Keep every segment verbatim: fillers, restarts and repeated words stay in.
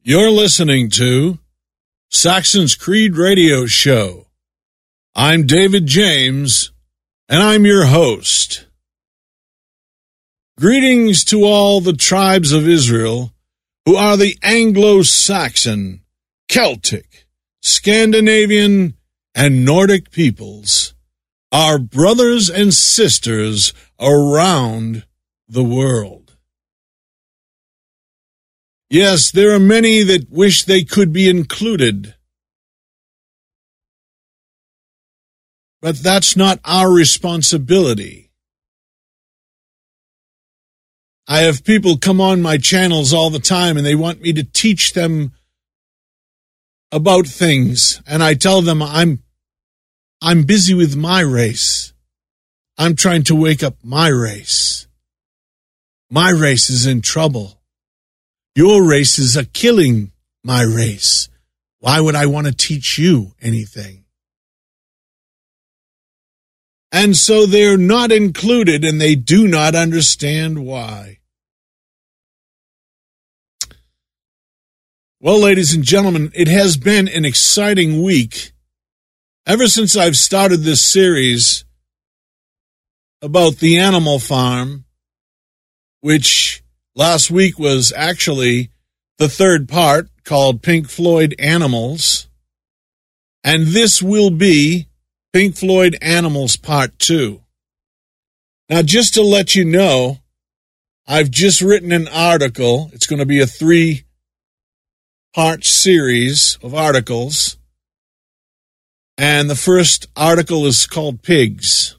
You're listening to Saxon's Creed Radio Show. I'm David James, and I'm your host. Greetings to all the tribes of Israel who are the Anglo-Saxon, Celtic, Scandinavian, and Nordic peoples, our brothers and sisters around the world. Yes, there are many that wish they could be included. But that's not our responsibility. I have people come on my channels all the time and they want me to teach them about things. And I tell them I'm, I'm busy with my race. I'm trying to wake up my race. My race is in trouble. Your races are killing my race. Why would I want to teach you anything? And so they're not included, and they do not understand why. Well, ladies and gentlemen, it has been an exciting week. Ever since I've started this series about the Animal Farm, which last week was actually the third part, called Pink Floyd Animals, and this will be Pink Floyd Animals Part two. Now, just to let you know, I've just written an article. It's going to be a three-part series of articles, and the first article is called Pigs.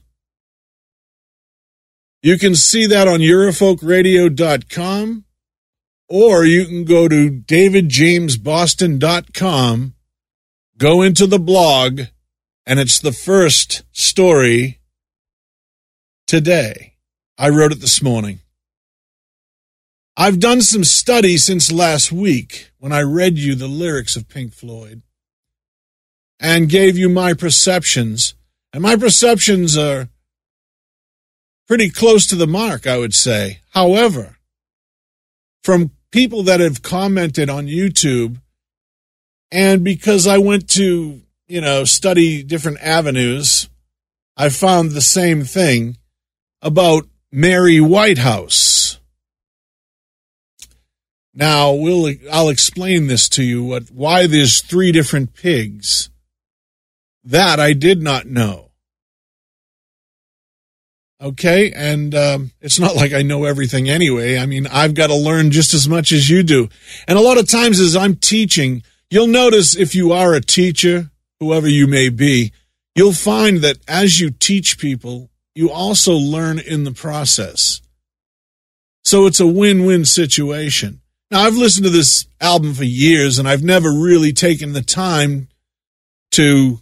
You can see that on Eurofolk Radio dot com, or you can go to David James Boston dot com, go into the blog, and it's the first story today. I wrote it this morning. I've done some study since last week when I read you the lyrics of Pink Floyd and gave you my perceptions. And my perceptions are pretty close to the mark, I would say. However, from people that have commented on YouTube, and because I went to, you know, study different avenues, I found the same thing about Mary Whitehouse. Now, we'll, I'll explain this to you, what, why there's three different pigs. That I did not know. Okay, and um, it's not like I know everything anyway. I mean, I've got to learn just as much as you do. And a lot of times as I'm teaching, you'll notice if you are a teacher, whoever you may be, you'll find that as you teach people, you also learn in the process. So it's a win-win situation. Now, I've listened to this album for years, and I've never really taken the time to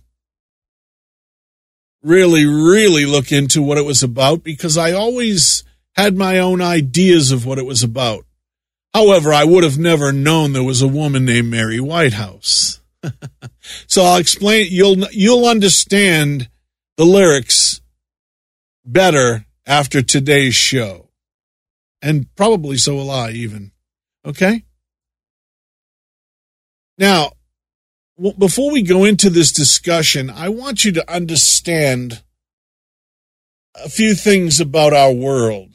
really, really look into what it was about because I always had my own ideas of what it was about. However, I would have never known there was a woman named Mary Whitehouse. So I'll explain. You'll you'll understand the lyrics better after today's show, and probably so will I even. Okay. Now, before we go into this discussion, I want you to understand a few things about our world.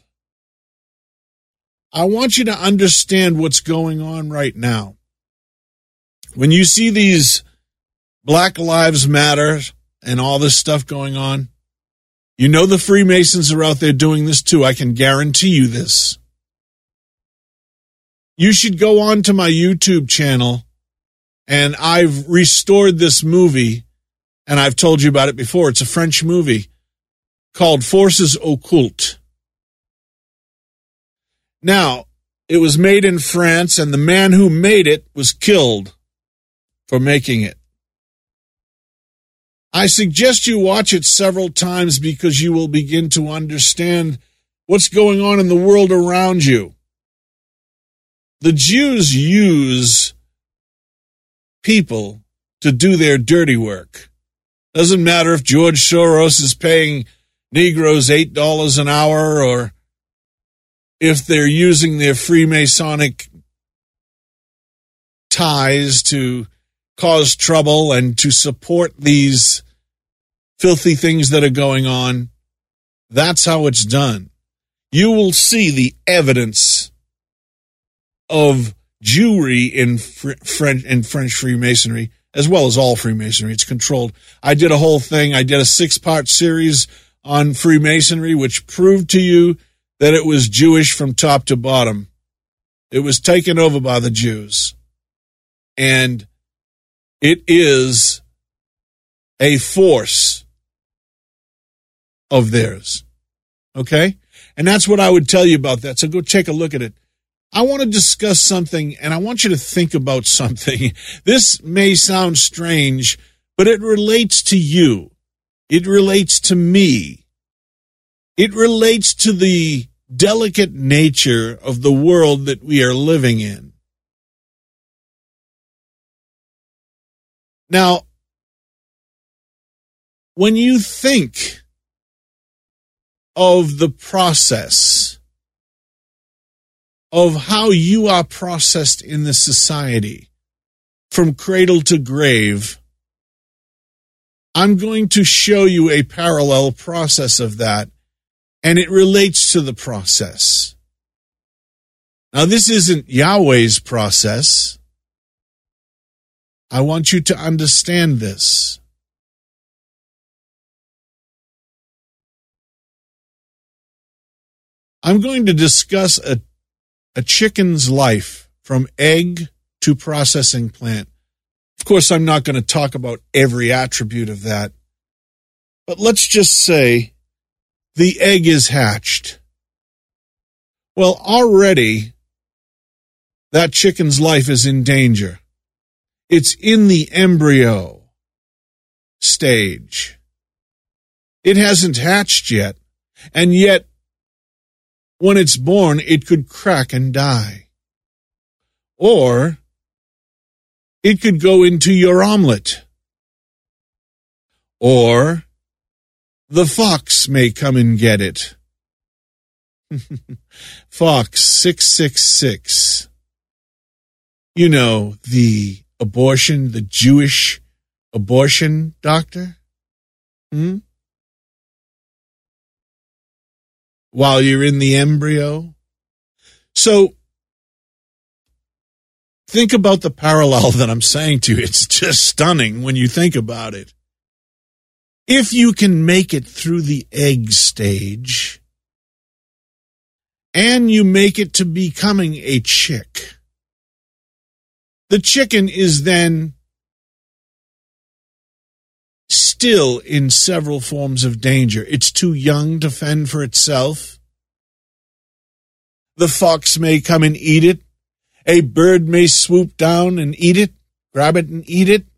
I want you to understand what's going on right now. When you see these Black Lives Matter and all this stuff going on, you know the Freemasons are out there doing this too. I can guarantee you this. You should go on to my YouTube channel, and I've restored this movie, and I've told you about it before. It's a French movie called Forces Occultes. Now, it was made in France, and the man who made it was killed for making it. I suggest you watch it several times because you will begin to understand what's going on in the world around you. The Jews use people to do their dirty work. Doesn't matter if George Soros is paying Negroes eight dollars an hour or if they're using their Freemasonic ties to cause trouble and to support these filthy things that are going on. That's how it's done. You will see the evidence of Jewry in French in French Freemasonry, as well as all Freemasonry. It's controlled. I did a whole thing. I did a six-part series on Freemasonry, which proved to you that it was Jewish from top to bottom. It was taken over by the Jews. And it is a force of theirs. Okay? And that's what I would tell you about that. So go take a look at it. I want to discuss something, and I want you to think about something. This may sound strange, but it relates to you. It relates to me. It relates to the delicate nature of the world that we are living in. Now, when you think of the process of how you are processed in the society from cradle to grave, I'm going to show you a parallel process of that, and it relates to the process. Now, this isn't Yahweh's process. I want you to understand this. I'm going to discuss a, a chicken's life from egg to processing plant. Of course, I'm not going to talk about every attribute of that, but let's just say the egg is hatched. Well, already that chicken's life is in danger. It's in the embryo stage. It hasn't hatched yet, and yet when it's born, it could crack and die. Or it could go into your omelet. Or the fox may come and get it. Fox six six six. You know, the abortion, the Jewish abortion doctor? Hmm? While you're in the embryo? So, think about the parallel that I'm saying to you. It's just stunning when you think about it. If you can make it through the egg stage, and you make it to becoming a chick, the chicken is then still in several forms of danger. It's too young to fend for itself. The fox may come and eat it. A bird may swoop down and eat it, grab it and eat it.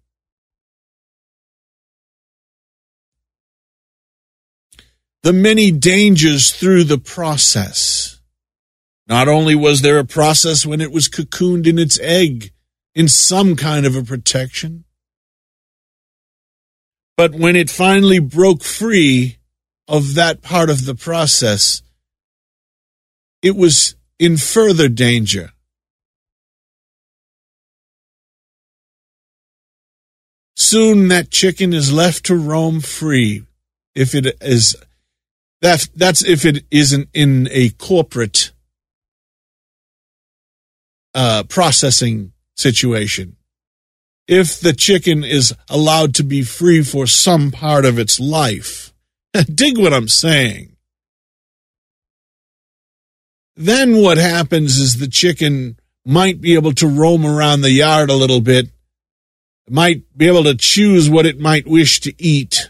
The many dangers through the process. Not only was there a process when it was cocooned in its egg, in some kind of a protection, but when it finally broke free of that part of the process, it was in further danger. Soon that chicken is left to roam free, if it is that that's if it isn't in a corporate uh, processing situation. If the chicken is allowed to be free for some part of its life, dig what I'm saying. Then what happens is the chicken might be able to roam around the yard a little bit, might be able to choose what it might wish to eat.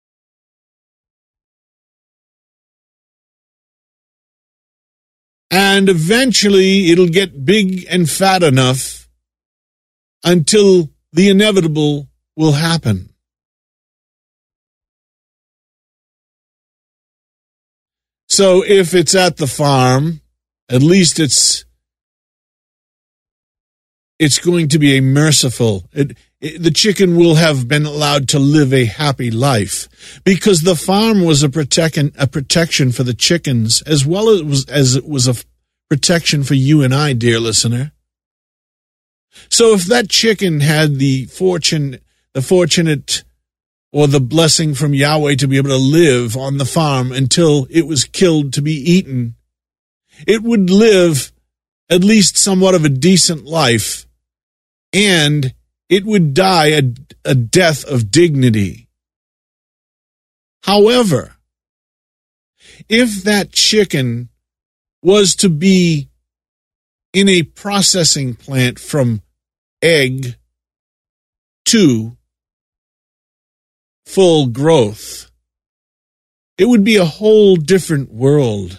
And eventually it'll get big and fat enough until the inevitable will happen. So if it's at the farm, at least it's it's going to be a merciful. It, it, the chicken will have been allowed to live a happy life because the farm was a protection a protection for the chickens as well as it was, as it was a protection for you and I, dear listener. So if that chicken had the fortune, the fortunate or the blessing from Yahweh to be able to live on the farm until it was killed to be eaten, it would live at least somewhat of a decent life, and it would die a, a death of dignity. However, if that chicken was to be in a processing plant from egg to full growth, it would be a whole different world.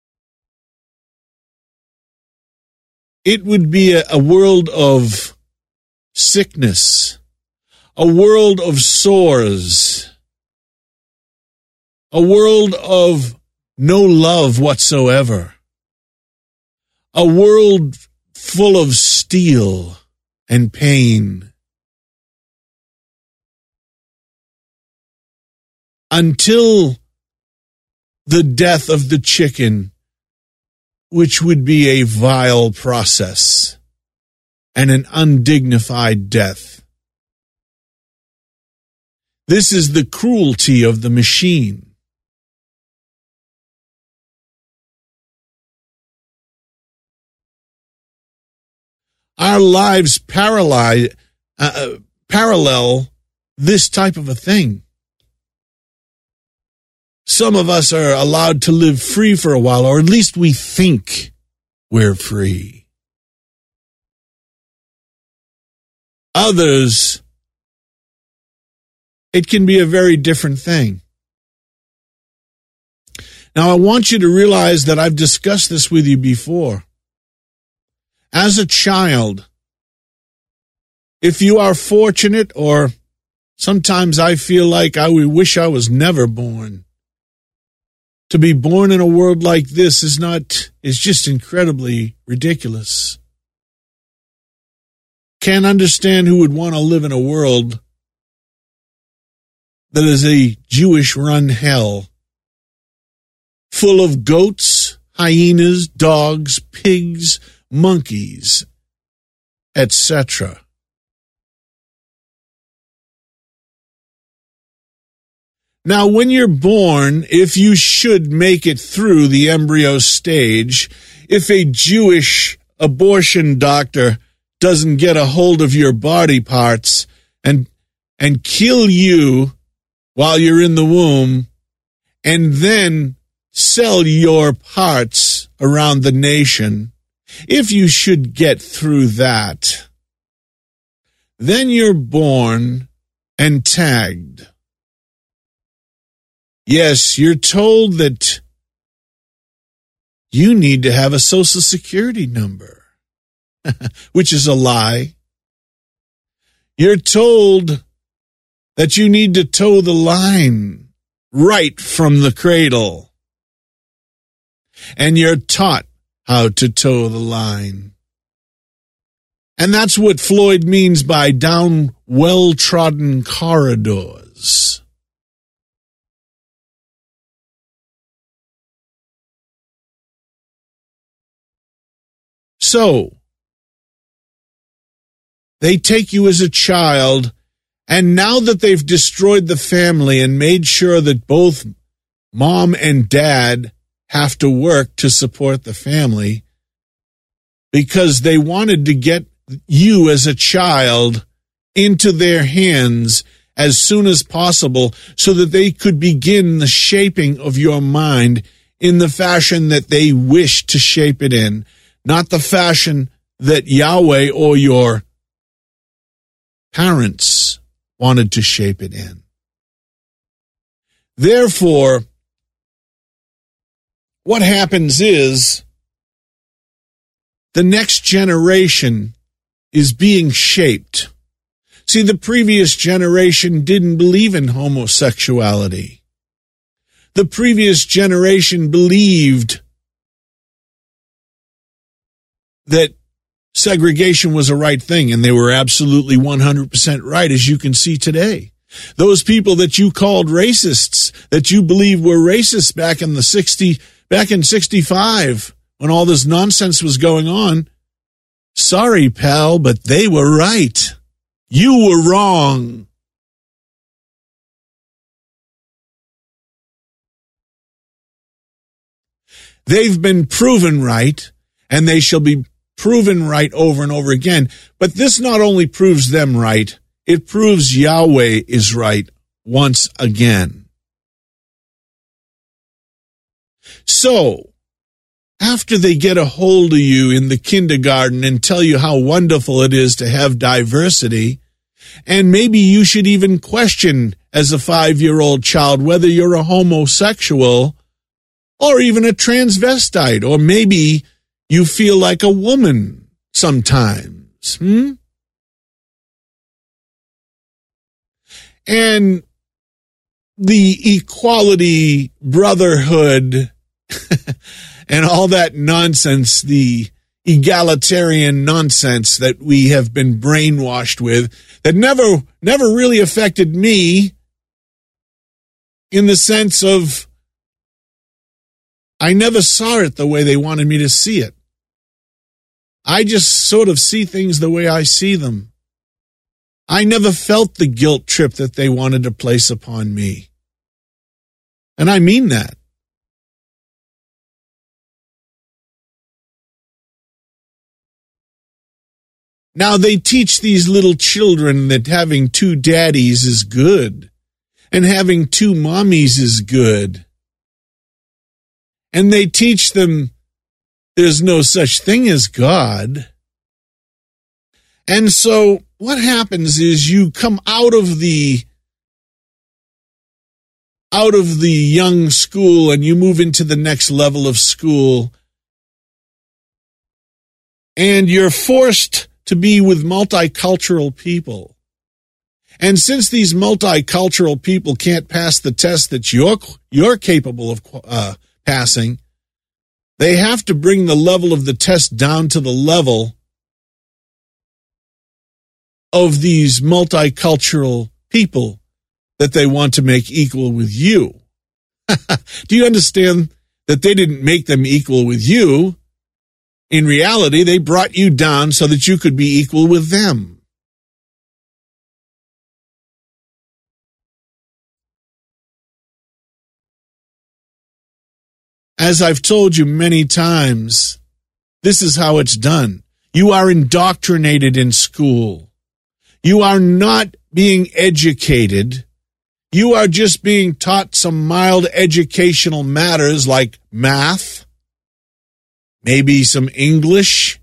It would be a, a world of sickness, a world of sores, a world of no love whatsoever, a world full of steel and pain. Until the death of the chicken, which would be a vile process and an undignified death. This is the cruelty of the machine. Our lives paralyze, uh, parallel this type of a thing. Some of us are allowed to live free for a while, or at least we think we're free. Others, it can be a very different thing. Now, I want you to realize that I've discussed this with you before. As a child, if you are fortunate, or sometimes I feel like I wish I was never born, to be born in a world like this is not, is just incredibly ridiculous. Can't understand who would want to live in a world that is a Jewish-run hell, full of goats, hyenas, dogs, pigs, monkeys, et cetera. Now, when you're born, if you should make it through the embryo stage, if a Jewish abortion doctor doesn't get a hold of your body parts and and kill you while you're in the womb, and then sell your parts around the nation, if you should get through that, then you're born and tagged. Yes, you're told that you need to have a social security number, which is a lie. You're told that you need to toe the line right from the cradle. And you're taught how to toe the line. And that's what Floyd means by down well-trodden corridors. So, they take you as a child, and now that they've destroyed the family and made sure that both mom and dad have to work to support the family, because they wanted to get you as a child into their hands as soon as possible so that they could begin the shaping of your mind in the fashion that they wish to shape it in. Not the fashion that Yahweh or your parents wanted to shape it in. Therefore, what happens is the next generation is being shaped. See, the previous generation didn't believe in homosexuality. The previous generation believed that segregation was a right thing, and they were absolutely one hundred percent right, as you can see today. Those people that you called racists, that you believe were racist back in the sixty, back in sixty-five, when all this nonsense was going on, Sorry, pal, but they were right. You were wrong. They've been proven right, and they shall be proven right over and over again. But this not only proves them right, it proves Yahweh is right once again. So, after they get a hold of you in the kindergarten and tell you how wonderful it is to have diversity, and maybe you should even question as a five-year-old child whether you're a homosexual or even a transvestite, or maybe you feel like a woman sometimes. Hmm? And the equality, brotherhood, and all that nonsense, the egalitarian nonsense that we have been brainwashed with, that never, never really affected me in the sense of I never saw it the way they wanted me to see it. I just sort of see things the way I see them. I never felt the guilt trip that they wanted to place upon me. And I mean that. Now they teach these little children that having two daddies is good, and having two mommies is good. And they teach them there's no such thing as God. And so what happens is you come out of the out of the young school and you move into the next level of school, and you're forced to be with multicultural people. And since these multicultural people can't pass the test that you're you're capable of uh, passing, they have to bring the level of the test down to the level of these multicultural people that they want to make equal with you. Do you understand that they didn't make them equal with you? In reality, they brought you down so that you could be equal with them. As I've told you many times, this is how it's done. You are indoctrinated in school. You are not being educated. You are just being taught some mild educational matters like math, maybe some English,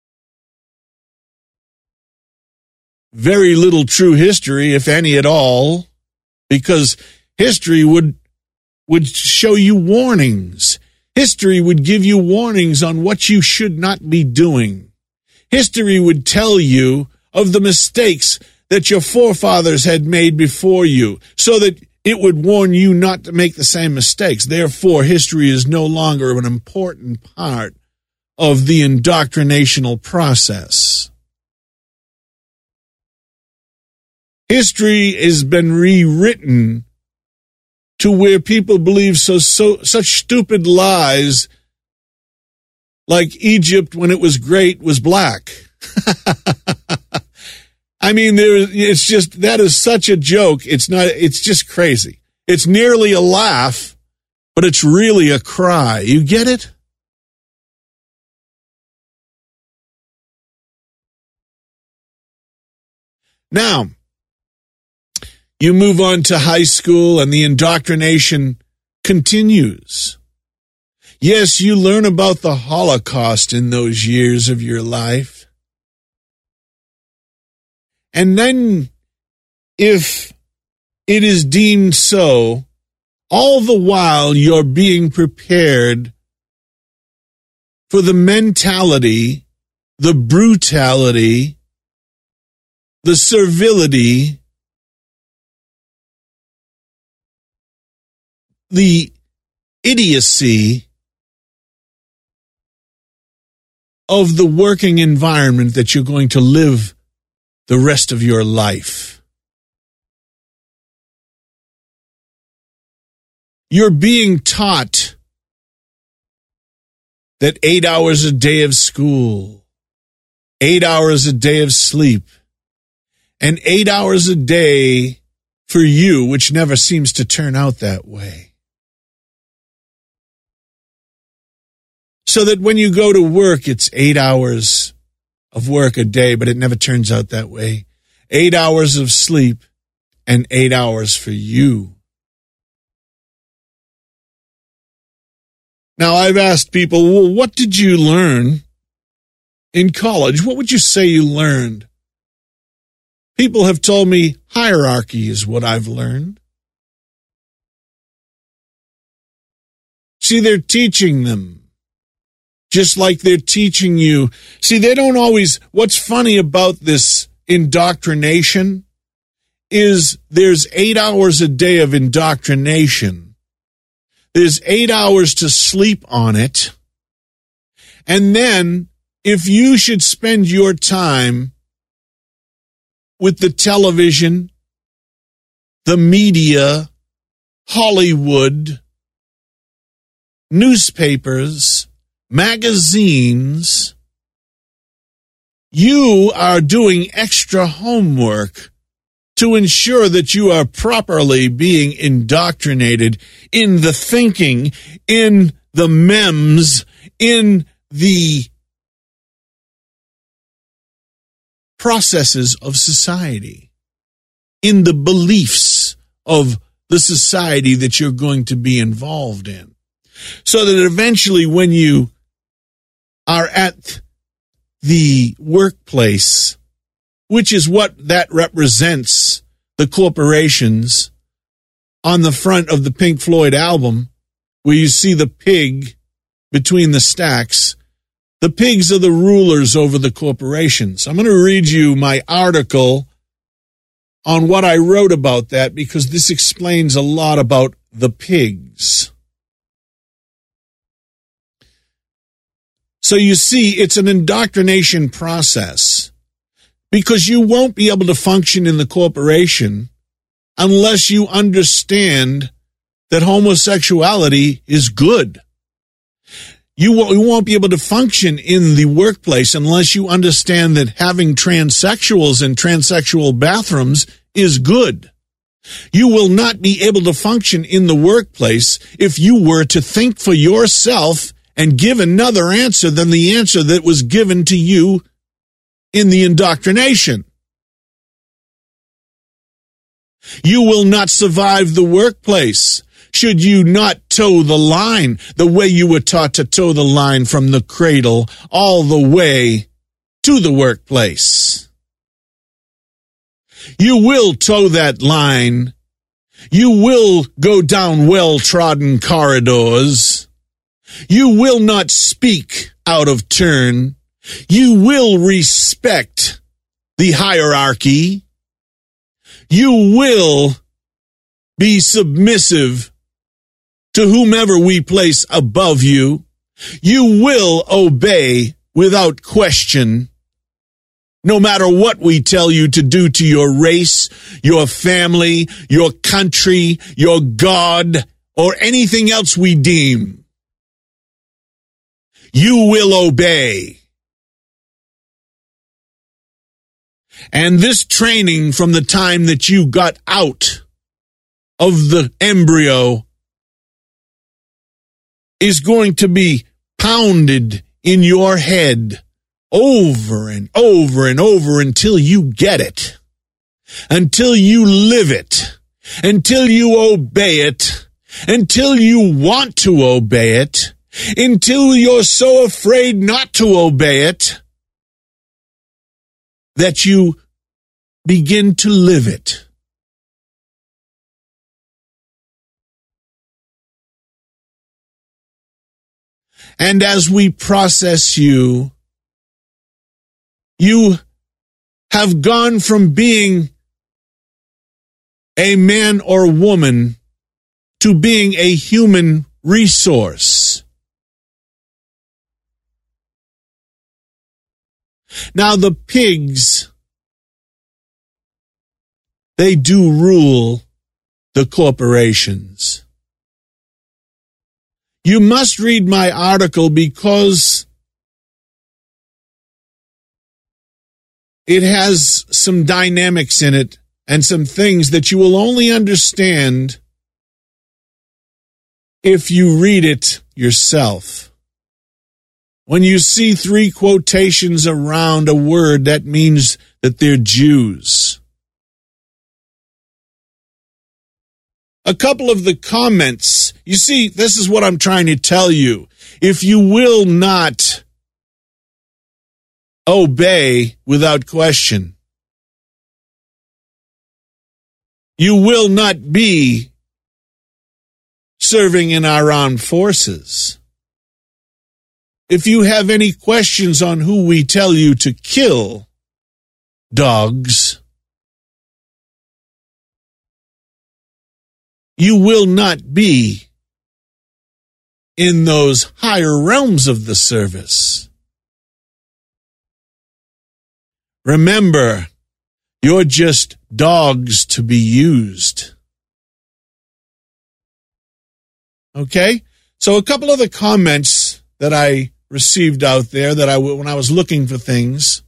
very little true history, if any at all, because history would would show you warnings. History would give you warnings on what you should not be doing. History would tell you of the mistakes that your forefathers had made before you, so that it would warn you not to make the same mistakes. Therefore, history is no longer an important part of the indoctrinational process. History has been rewritten to where people believe so, so such stupid lies like Egypt, when it was great, was black. I mean, there, it's just, that is such a joke. It's not, it's just crazy. It's nearly a laugh, but it's really a cry. You get it? Now, you move on to high school and the indoctrination continues. Yes, you learn about the Holocaust in those years of your life. And then, if it is deemed so, all the while you're being prepared for the mentality, the brutality, the servility, the idiocy of the working environment that you're going to live the rest of your life. You're being taught that eight hours a day of school eight hours a day of sleep, and eight hours a day for you, which never seems to turn out that way. So that when you go to work, it's eight hours of work a day, but it never turns out that way. Eight hours of sleep and eight hours for you. Now, I've asked people, well, what did you learn in college? What would you say you learned? People have told me hierarchy is what I've learned. See, they're teaching them. Just like they're teaching you. See, they don't always, what's funny about this indoctrination is there's eight hours a day of indoctrination. There's eight hours to sleep on it. And then, if you should spend your time with the television, the media, Hollywood, newspapers, magazines, you are doing extra homework to ensure that you are properly being indoctrinated in the thinking, in the memes, in the processes of society, in the beliefs of the society that you're going to be involved in. So that eventually when you are at the workplace, which is what that represents, the corporations, on the front of the Pink Floyd album, where you see the pig between the stacks. The pigs are the rulers over the corporations. I'm going to read you my article on what I wrote about that, because this explains a lot about the pigs. So you see, it's an indoctrination process, because you won't be able to function in the corporation unless you understand that homosexuality is good. You won't be able to function in the workplace unless you understand that having transsexuals in transsexual bathrooms is good. You will not be able to function in the workplace if you were to think for yourself and give another answer than the answer that was given to you in the indoctrination. You will not survive the workplace should you not toe the line the way you were taught to toe the line from the cradle all the way to the workplace. You will toe that line. You will go down well-trodden corridors. You will not speak out of turn. You will respect the hierarchy. You will be submissive to whomever we place above you. You will obey without question, no matter what we tell you to do to your race, your family, your country, your God, or anything else we deem. You will obey. And this training from the time that you got out of the embryo is going to be pounded in your head over and over and over until you get it, until you live it, until you obey it, until you want to obey it, until you're so afraid not to obey it that you begin to live it. And as we process you, you have gone from being a man or woman to being a human resource. Now the pigs, they do rule the corporations. You must read my article because it has some dynamics in it and some things that you will only understand if you read it yourself. When you see three quotations around a word, that means that they're Jews. A couple of the comments, you see, this is what I'm trying to tell you. If you will not obey without question, you will not be serving in our armed forces. If you have any questions on who we tell you to kill, dogs, you will not be in those higher realms of the service. Remember, you're just dogs to be used. Okay? So a couple of the comments that I received out there that I, when I was looking for things,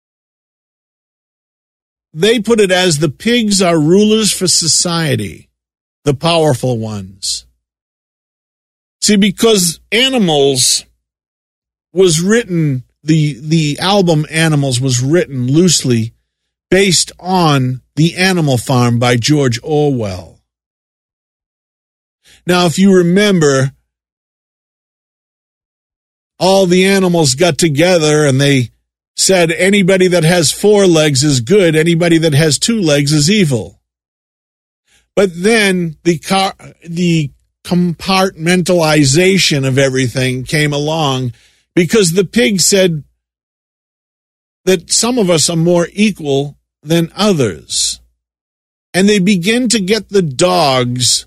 they put it as the pigs are rulers for society, the powerful ones. See, because Animals was written, the, the album Animals was written loosely based on The Animal Farm by George Orwell. Now, if you remember, all the animals got together and they said anybody that has four legs is good, anybody that has two legs is evil. But then the car, the compartmentalization of everything came along because the pig said that some of us are more equal than others. And they begin to get the dogs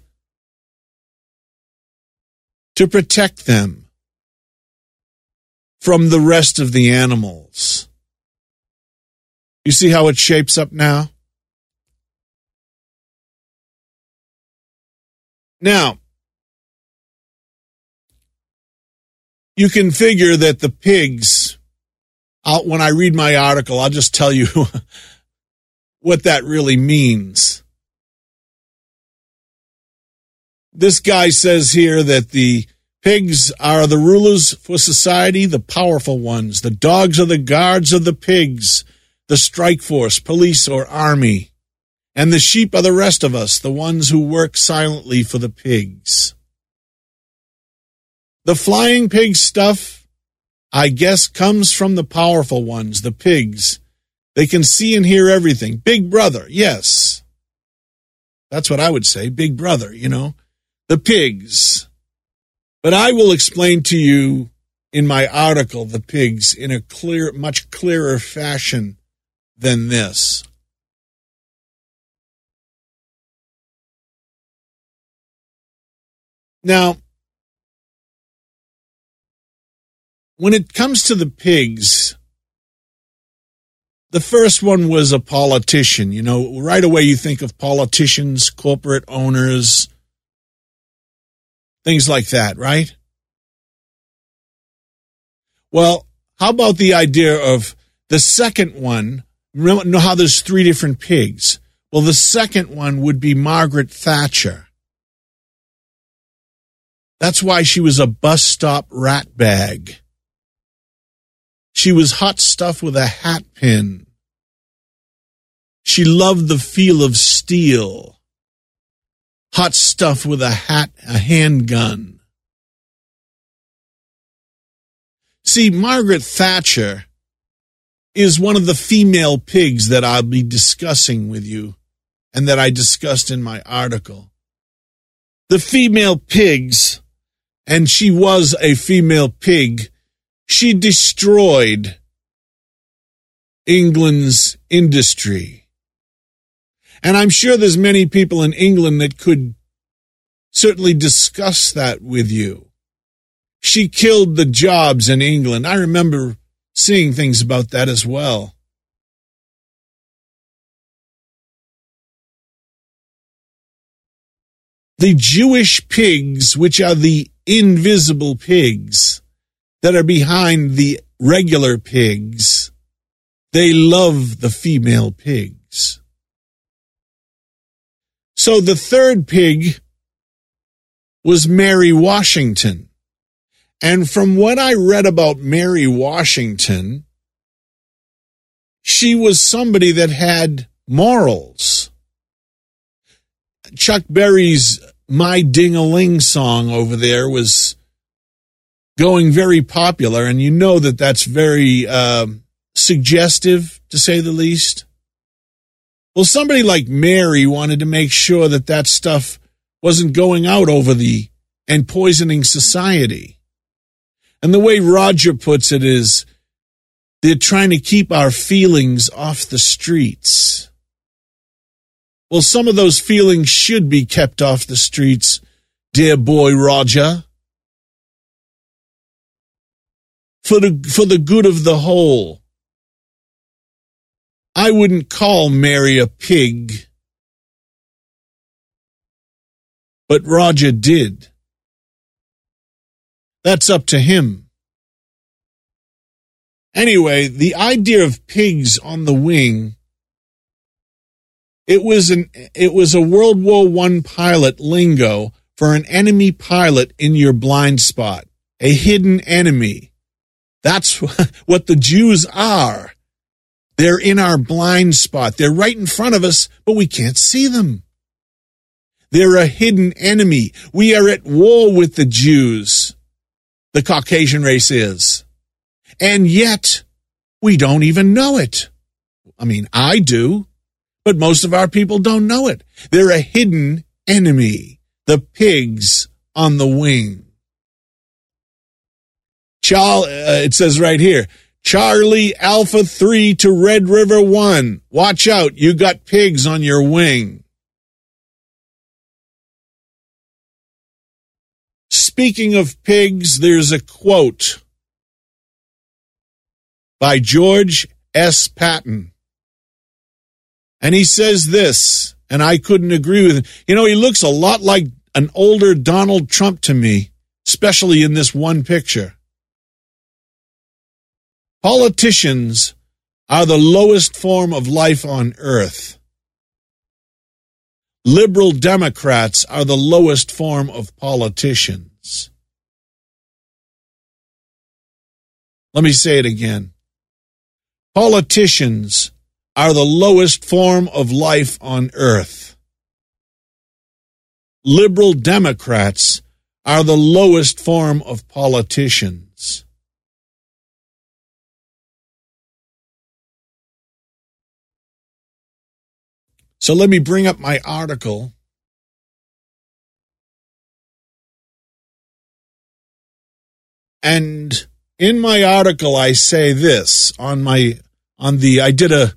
to protect them from the rest of the animals. You see how it shapes up now? Now, you can figure that the pigs, I'll, when I read my article, I'll just tell you what that really means. This guy says here that the pigs are the rulers for society, the powerful ones. The dogs are the guards of the pigs, the strike force, police, or army. And the sheep are the rest of us, the ones who work silently for the pigs. The flying pig stuff, I guess, comes from the powerful ones, the pigs. They can see and hear everything. Big brother, yes. That's what I would say, big brother, you know. The pigs. But I will explain to you in my article the pigs in a clear, much clearer fashion than this. Now, when it comes to the pigs, the first one was a politician. You know, right away you think of politicians, corporate owners, things like that, right? Well, how about the idea of the second one? Remember, know how there's three different pigs? Well, the second one would be Margaret Thatcher. That's why she was a bus stop rat bag. She was hot stuff with a hat pin. She loved the feel of steel. Hot stuff with a hat, a handgun. See, Margaret Thatcher is one of the female pigs that I'll be discussing with you and that I discussed in my article. The female pigs, and she was a female pig, she destroyed England's industry. And I'm sure there's many people in England that could certainly discuss that with you. She killed the jobs in England. I remember seeing things about that as well. The Jewish pigs, which are the invisible pigs that are behind the regular pigs, They love the female pigs. So the third pig was Mary Washington. And from what I read about Mary Washington, she was somebody that had morals. Chuck Berry's My Ding-a-Ling song over there was going very popular, and you know that that's very uh, suggestive, to say the least. Well, somebody like Mary wanted to make sure that that stuff wasn't going out over the and poisoning society. And the way Roger puts it is, they're trying to keep our feelings off the streets. Well, some of those feelings should be kept off the streets, dear boy Roger. For the, for the good of the whole. I wouldn't call Mary a pig, but Roger did. That's up to him. Anyway, the idea of pigs on the wing, it was an it was a World War One pilot lingo for an enemy pilot in your blind spot, a hidden enemy. That's what the Jews are. They're in our blind spot. They're right in front of us, but we can't see them. They're a hidden enemy. We are at war with the Jews, the Caucasian race is. And yet, we don't even know it. I mean, I do, but most of our people don't know it. They're a hidden enemy, the pigs on the wing. Charlie, uh, it says right here, Charlie Alpha three to Red River one. Watch out, you got pigs on your wing. Speaking of pigs, there's a quote by George S. Patton. And he says this, and I couldn't agree with him. You know, he looks a lot like an older Donald Trump to me, especially in this one picture. Politicians are the lowest form of life on earth. Liberal Democrats are the lowest form of politicians. Let me say it again. Politicians are the lowest form of life on earth. Liberal Democrats are the lowest form of politicians. So let me bring up my article. And in my article, I say this on my, on the, I did a,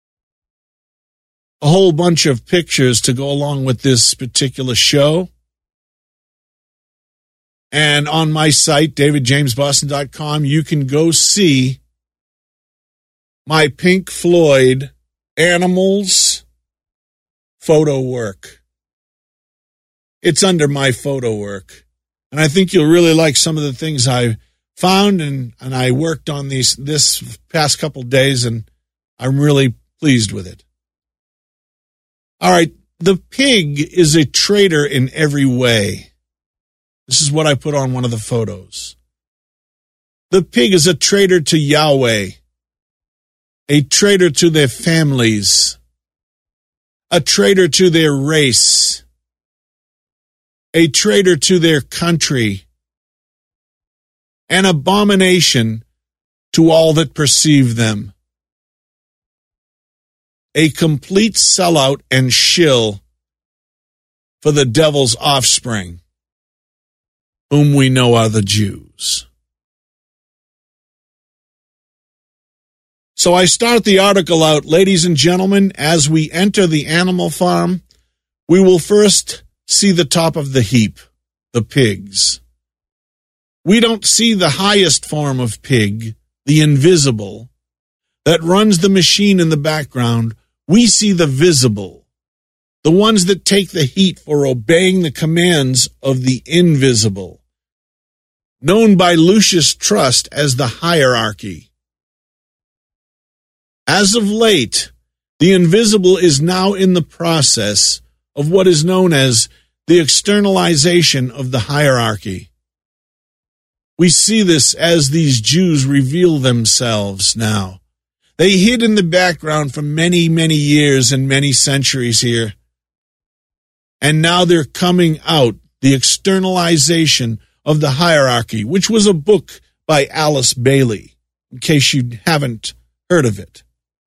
a whole bunch of pictures to go along with this particular show. And on my site, david james boston dot com, you can go see my Pink Floyd Animals photo work. It's under my photo work. And I think you'll really like some of the things I found, and, and I worked on these this past couple days, and I'm really pleased with it. All right, the pig is a traitor in every way. This is what I put on one of the photos. The pig is a traitor to Yahweh, a traitor to their families, a traitor to their race, a traitor to their country, an abomination to all that perceive them, a complete sellout and shill for the devil's offspring, whom we know are the Jews. So I start the article out, ladies and gentlemen, as we enter the animal farm, we will first see the top of the heap, the pigs. We don't see the highest form of pig, the invisible, that runs the machine in the background. We see the visible, the ones that take the heat for obeying the commands of the invisible, known by Lucius Trust as the hierarchy. As of late, the invisible is now in the process of what is known as the externalization of the hierarchy. We see this as these Jews reveal themselves now. They hid in the background for many, many years and many centuries here. And now they're coming out, the externalization of the hierarchy, which was a book by Alice Bailey, in case you haven't heard of it.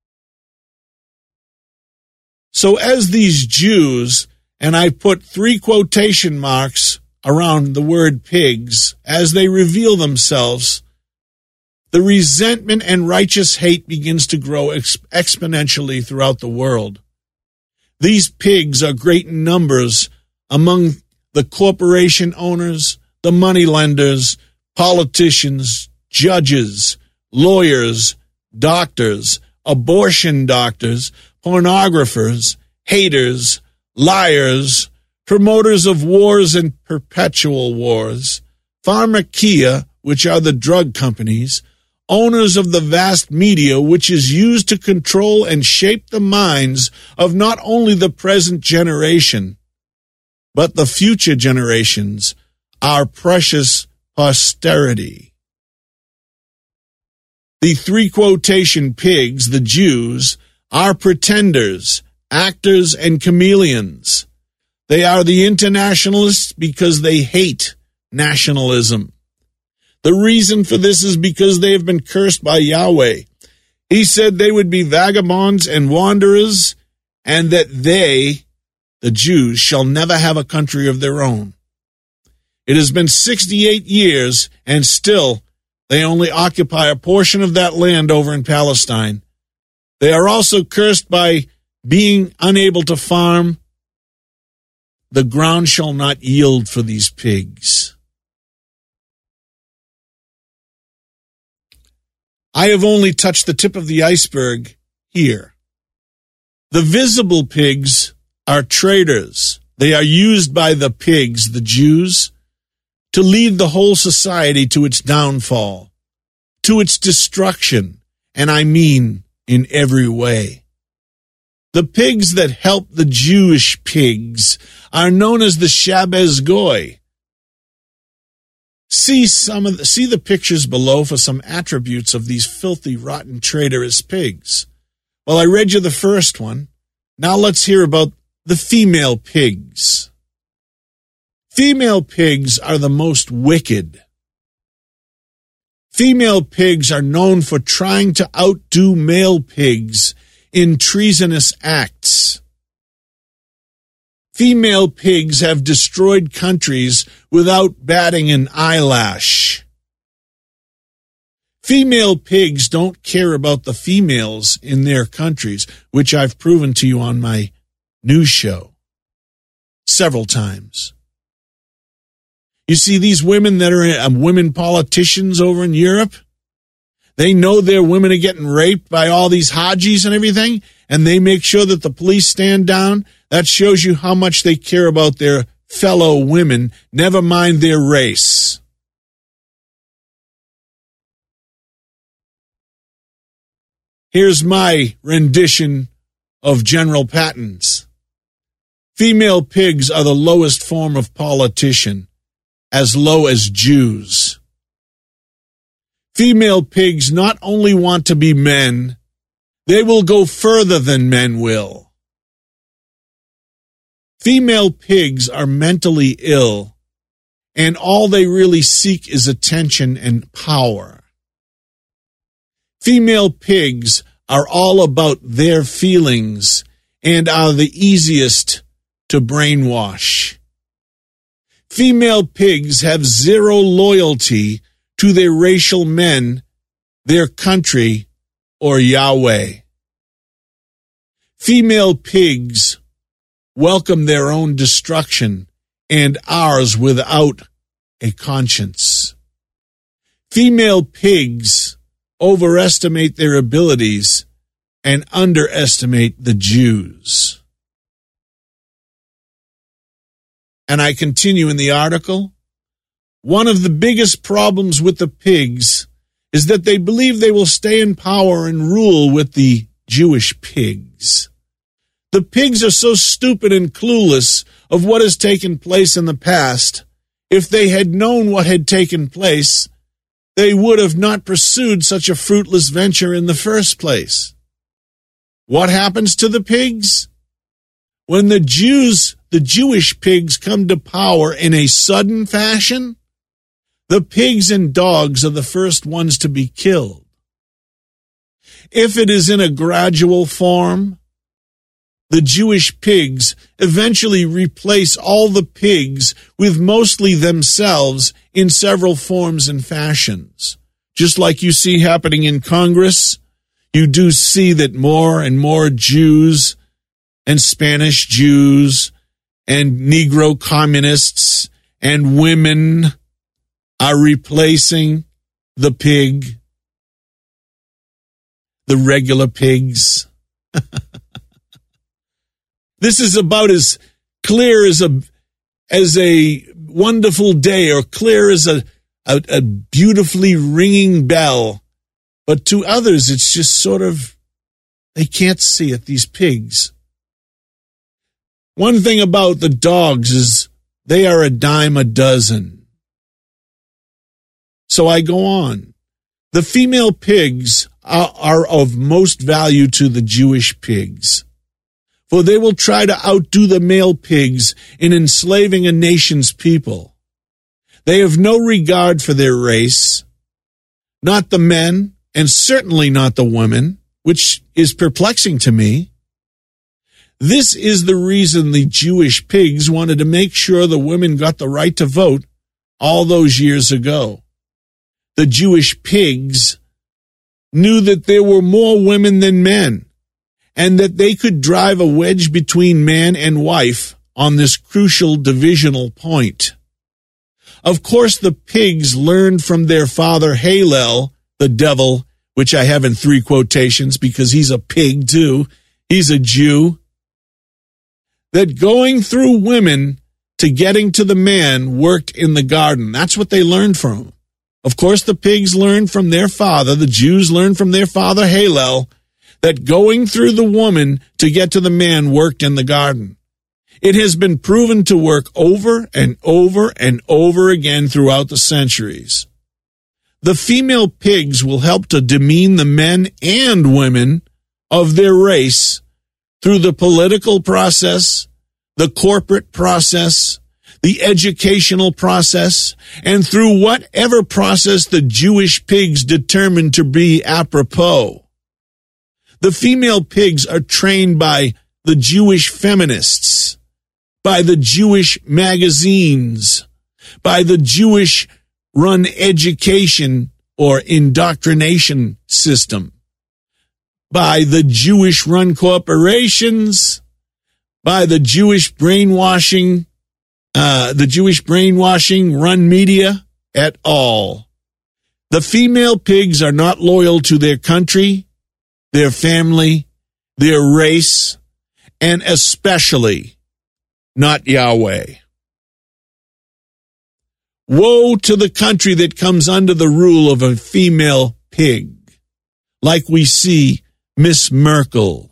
So as these Jews, and I put three quotation marks around the word pigs, as they reveal themselves, the resentment and righteous hate begins to grow ex- exponentially throughout the world. These pigs are great in numbers among the corporation owners, the money lenders, politicians, judges, lawyers, doctors, abortion doctors, pornographers, haters, liars, promoters of wars and perpetual wars, pharmakia, which are the drug companies, owners of the vast media which is used to control and shape the minds of not only the present generation, but the future generations, our precious posterity. The three quotation pigs, the Jews, are pretenders, actors, and chameleons. They are the internationalists because they hate nationalism. The reason for this is because they have been cursed by Yahweh. He said they would be vagabonds and wanderers, and that they, the Jews, shall never have a country of their own. It has been sixty-eight years, and still they only occupy a portion of that land over in Palestine. They are also cursed by being unable to farm. The ground shall not yield for these pigs. I have only touched the tip of the iceberg here. The visible pigs are traitors. They are used by the pigs, the Jews, to lead the whole society to its downfall, to its destruction, and I mean in every way. The pigs that help the Jewish pigs are known as the Shabez Goy. See some of the, see the pictures below for some attributes of these filthy, rotten, traitorous pigs. Well, I read you the first one. Now let's hear about the female pigs. Female pigs are the most wicked. Female pigs are known for trying to outdo male pigs in treasonous acts. Female pigs have destroyed countries without batting an eyelash. Female pigs don't care about the females in their countries, which I've proven to you on my news show several times. You see, these women that are uh, women politicians over in Europe, they know their women are getting raped by all these hajis and everything, and they make sure that the police stand down. That shows you how much they care about their fellow women, never mind their race. Here's my rendition of General Patton's. Female pigs are the lowest form of politician, as low as Jews. Female pigs not only want to be men, they will go further than men will. Female pigs are mentally ill, and all they really seek is attention and power. Female pigs are all about their feelings and are the easiest to brainwash. Female pigs have zero loyalty to their racial men, their country, or Yahweh. Female pigs welcome their own destruction and ours without a conscience. Female pigs overestimate their abilities and underestimate the Jews. And I continue in the article. One of the biggest problems with the pigs is that they believe they will stay in power and rule with the Jewish pigs. The pigs are so stupid and clueless of what has taken place in the past. If they had known what had taken place, they would have not pursued such a fruitless venture in the first place. What happens to the pigs? When the Jews, the Jewish pigs, come to power in a sudden fashion, the pigs and dogs are the first ones to be killed. If it is in a gradual form, the Jewish pigs eventually replace all the pigs with mostly themselves in several forms and fashions. Just like you see happening in Congress, you do see that more and more Jews and Spanish Jews and Negro communists and women are replacing the pig, the regular pigs. This is about as clear as a as a wonderful day, or clear as a, a, a beautifully ringing bell. But to others, it's just sort of, they can't see it, these pigs. One thing about the dogs is they are a dime a dozen. So I go on. The female pigs are, are of most value to the Jewish pigs, for they will try to outdo the male pigs in enslaving a nation's people. They have no regard for their race, not the men, and certainly not the women, which is perplexing to me. This is the reason the Jewish pigs wanted to make sure the women got the right to vote all those years ago. The Jewish pigs knew that there were more women than men, and that they could drive a wedge between man and wife on this crucial divisional point. Of course, the pigs learned from their father Hillel, the devil, which I have in three quotations because he's a pig too, he's a Jew, that going through women to getting to the man worked in the garden. That's what they learned from him. Of course, the pigs learned from their father, the Jews learned from their father Hillel, that going through the woman to get to the man worked in the garden. It has been proven to work over and over and over again throughout the centuries. The female pigs will help to demean the men and women of their race through the political process, the corporate process, the educational process, and through whatever process the Jewish pigs determine to be apropos. The female pigs are trained by the Jewish feminists, by the Jewish magazines, by the Jewish-run education or indoctrination system, by the Jewish-run corporations, by the Jewish brainwashing, uh, the Jewish brainwashing-run media at all. The female pigs are not loyal to their country, their family, their race, and especially not Yahweh. Woe to the country that comes under the rule of a female pig, like we see Miss Merkel.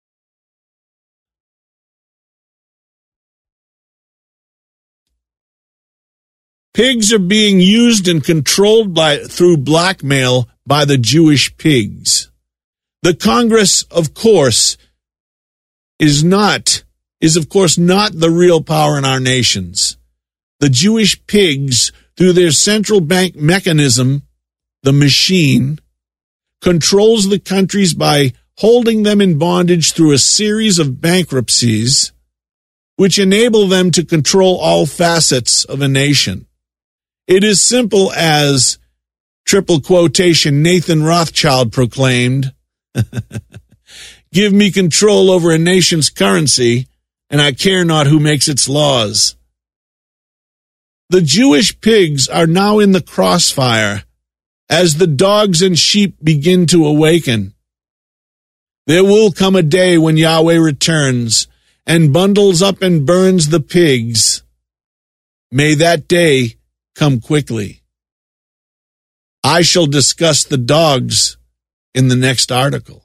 Pigs are being used and controlled by through blackmail by the Jewish pigs. The Congress, of course, is not, is of course not the real power in our nations. The Jewish pigs, through their central bank mechanism, the machine, controls the countries by holding them in bondage through a series of bankruptcies, which enable them to control all facets of a nation. It is simple as, triple quotation, Nathan Rothschild proclaimed, "Give me control over a nation's currency, and I care not who makes its laws." The Jewish pigs are now in the crossfire as the dogs and sheep begin to awaken. There will come a day when Yahweh returns and bundles up and burns the pigs. May that day come quickly. I shall discuss the dogs in the next article.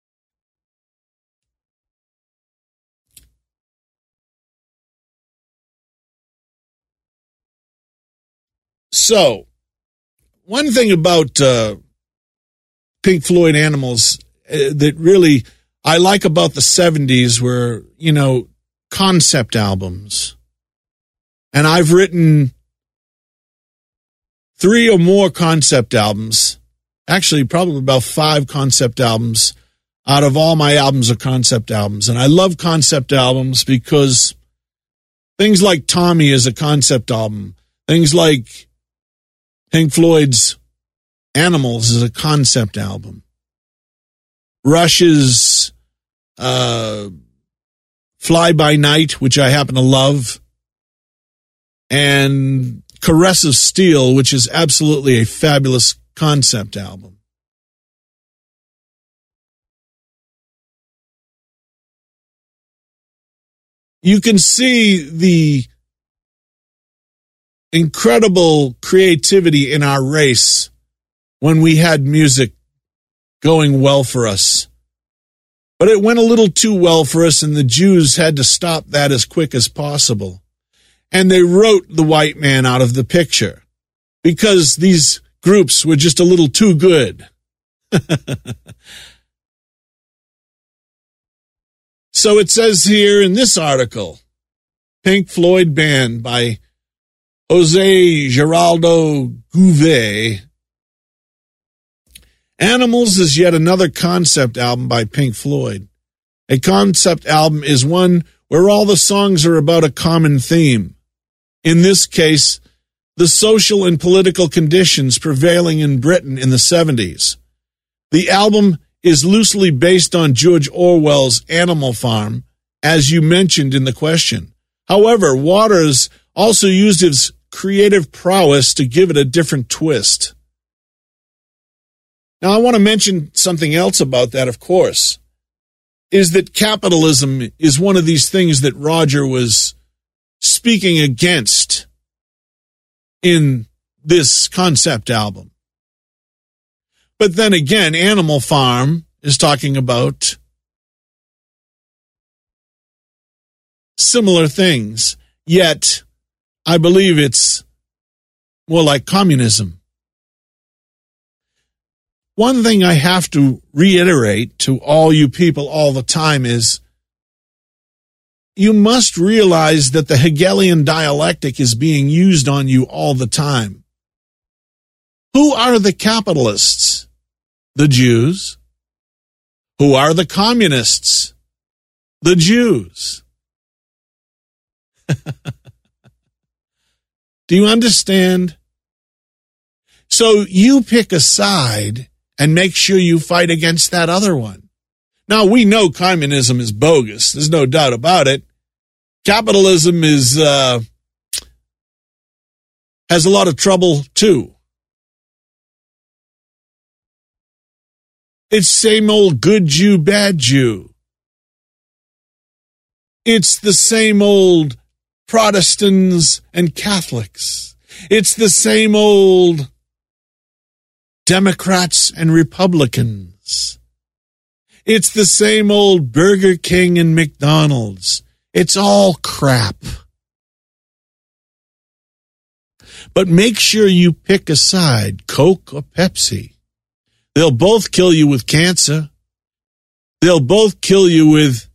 So, one thing about uh, Pink Floyd Animals uh, that really I like about the seventies were, you know, concept albums. And I've written three or more concept albums, actually probably about five concept albums out of all my albums are concept albums. And I love concept albums because things like Tommy is a concept album. Things like Pink Floyd's Animals is a concept album. Rush's uh, Fly By Night, which I happen to love, and Caress of Steel, which is absolutely a fabulous concept album. You can see the incredible creativity in our race when we had music going well for us. But it went a little too well for us, and the Jews had to stop that as quick as possible. And they wrote the white man out of the picture because these groups were just a little too good. So it says here in this article, Pink Floyd Band by Jose Geraldo Gouvet. Animals is yet another concept album by Pink Floyd. A concept album is one where all the songs are about a common theme. In this case, the social and political conditions prevailing in Britain in the seventies. The album is loosely based on George Orwell's Animal Farm, as you mentioned in the question. However, Waters also used his creative prowess to give it a different twist. Now, I want to mention something else about that, of course, is that capitalism is one of these things that Roger was speaking against in this concept album. But then again, Animal Farm is talking about similar things, yet I believe it's more like communism. One thing I have to reiterate to all you people all the time is you must realize that the Hegelian dialectic is being used on you all the time. Who are the capitalists? The Jews. Who are the communists? The Jews. Do you understand? So you pick a side and make sure you fight against that other one. Now, we know communism is bogus. There's no doubt about it. Capitalism is uh, has a lot of trouble, too. It's same old good Jew, bad Jew. It's the same old Protestants and Catholics. It's the same old Democrats and Republicans. It's the same old Burger King and McDonald's. It's all crap. But make sure you pick a side, Coke or Pepsi. They'll both kill you with cancer. They'll both kill you with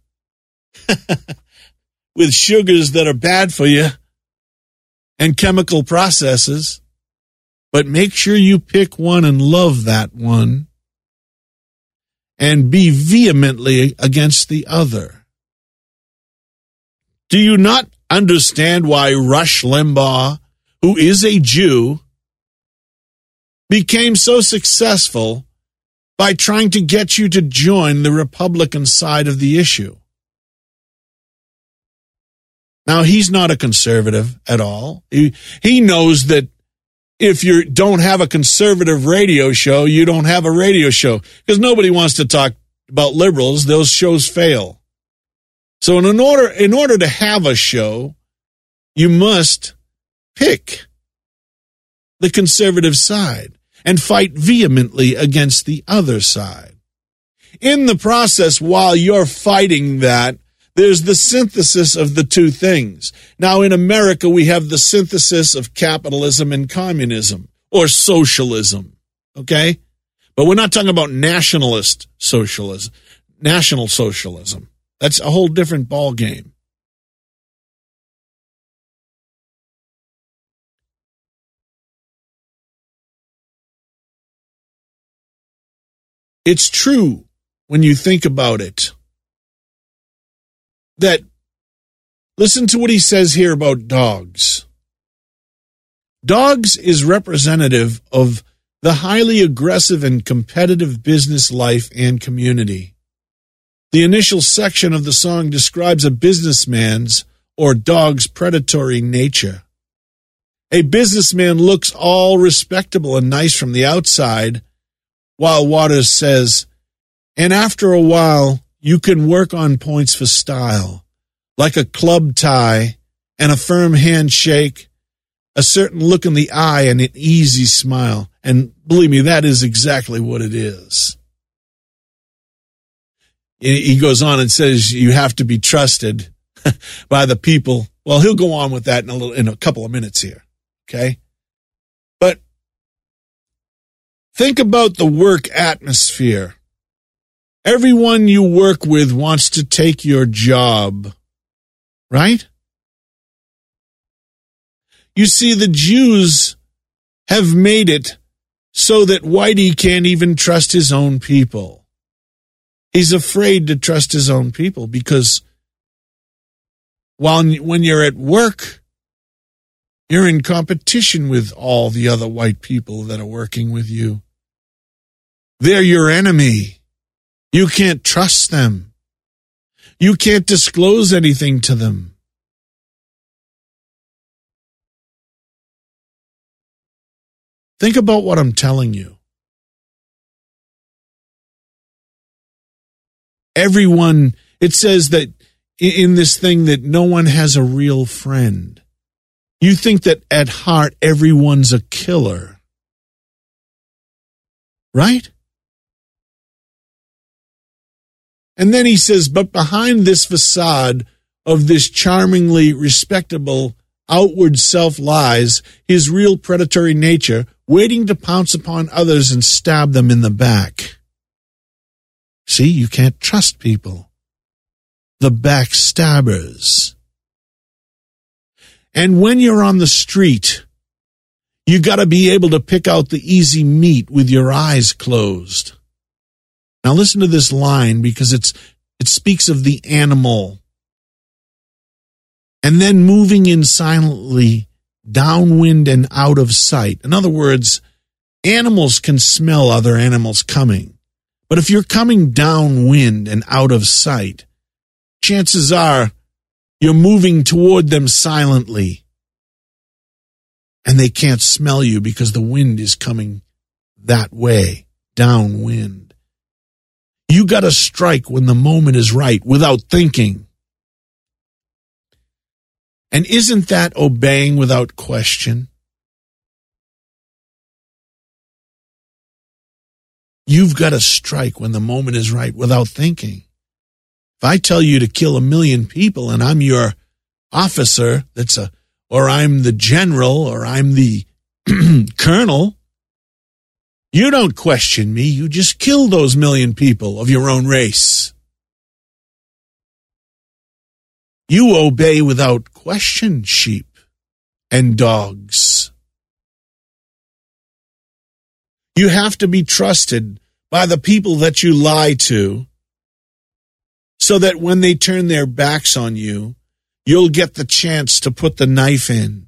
with sugars that are bad for you and chemical processes. But make sure you pick one and love that one and be vehemently against the other. Do you not understand why Rush Limbaugh, who is a Jew, became so successful by trying to get you to join the Republican side of the issue? Now, he's not a conservative at all. He, he knows that if you don't have a conservative radio show, you don't have a radio show, because nobody wants to talk about liberals. Those shows fail. So in order, in order to have a show, you must pick the conservative side. and fight vehemently against the other side. In the process, while you're fighting that, there's the synthesis of the two things. Now, in America, we have the synthesis of capitalism and communism, or socialism, okay? But we're not talking about nationalist socialism, national socialism. That's a whole different ballgame. It's true when you think about it that, listen to what he says here about dogs. Dogs is representative of the highly aggressive and competitive business life and community. The initial section of the song describes a businessman's or dog's predatory nature. A businessman looks all respectable and nice from the outside, while Waters says, and after a while, you can work on points for style, like a club tie and a firm handshake, a certain look in the eye and an easy smile. And believe me, that is exactly what it is. He goes on and says you have to be trusted by the people. Well, he'll go on with that in a little, in a couple of minutes here, okay? But think about the work atmosphere. Everyone you work with wants to take your job, right? You see, the Jews have made it so that Whitey can't even trust his own people. He's afraid to trust his own people because while when you're at work, you're in competition with all the other white people that are working with you. They're your enemy. You can't trust them. You can't disclose anything to them. Think about what I'm telling you. Everyone, it says that in this thing that no one has a real friend. You think that at heart everyone's a killer. Right? And then he says, but behind this facade of this charmingly respectable outward self lies his real predatory nature, waiting to pounce upon others and stab them in the back. See, you can't trust people. The backstabbers. And when you're on the street, you got to be able to pick out the easy meat with your eyes closed. Now listen to this line because it's it speaks of the animal. And then moving in silently, downwind and out of sight. In other words, animals can smell other animals coming. But if you're coming downwind and out of sight, chances are you're moving toward them silently. And they can't smell you because the wind is coming that way, downwind. You got to strike when the moment is right without thinking. And isn't that obeying without question? You've got to strike when the moment is right without thinking. If I tell you to kill a million people and I'm your officer, that's a, or I'm the general, or I'm the colonel, you don't question me. You just kill those million people of your own race. You obey without question, sheep and dogs. You have to be trusted by the people that you lie to so that when they turn their backs on you, you'll get the chance to put the knife in.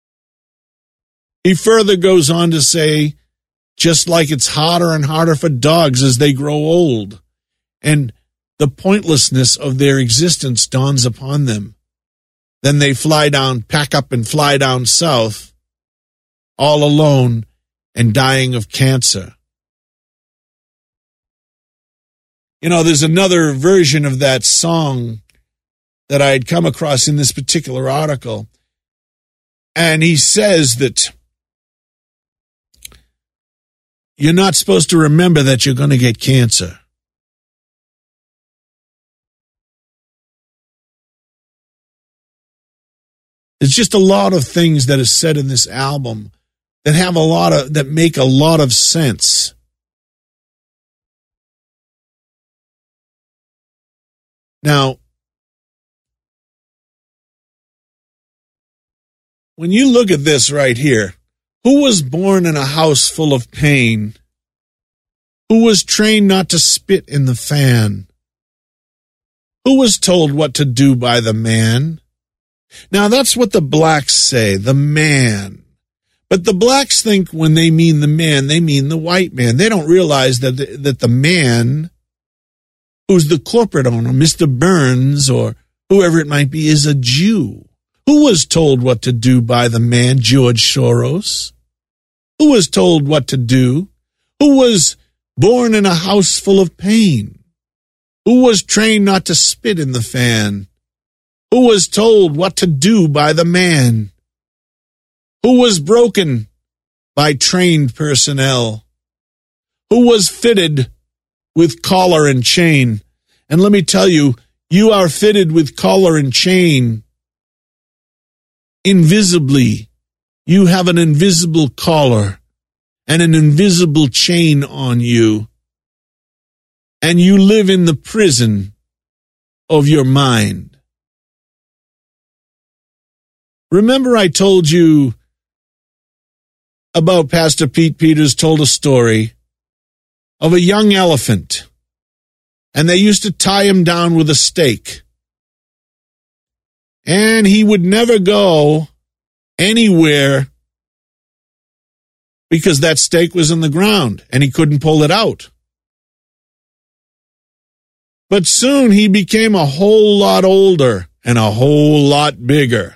He further goes on to say, just like it's harder and harder for dogs as they grow old, and the pointlessness of their existence dawns upon them. Then they fly down, pack up and fly down south, all alone and dying of cancer. You know, there's another version of that song that I had come across in this particular article, and he says that you're not supposed to remember that you're going to get cancer. There's just a lot of things that is said in this album that have a lot of, that make a lot of sense. Now, when you look at this right here, who was born in a house full of pain? Who was trained not to spit in the fan? Who was told what to do by the man? Now, that's what the blacks say, the man. But the blacks think when they mean the man, they mean the white man. They don't realize that the, that the man, who's the corporate owner, Mister Burns or whoever it might be, is a Jew. Who was told what to do by the man, George Soros? Who was told what to do? Who was born in a house full of pain? Who was trained not to spit in the fan? Who was told what to do by the man? Who was broken by trained personnel? Who was fitted with collar and chain? And let me tell you, you are fitted with collar and chain invisibly. You have an invisible collar and an invisible chain on you, and you live in the prison of your mind. Remember I told you about Pastor Pete Peters told a story of a young elephant, and they used to tie him down with a stake. And he would never go anywhere because that stake was in the ground and he couldn't pull it out. But soon he became a whole lot older and a whole lot bigger.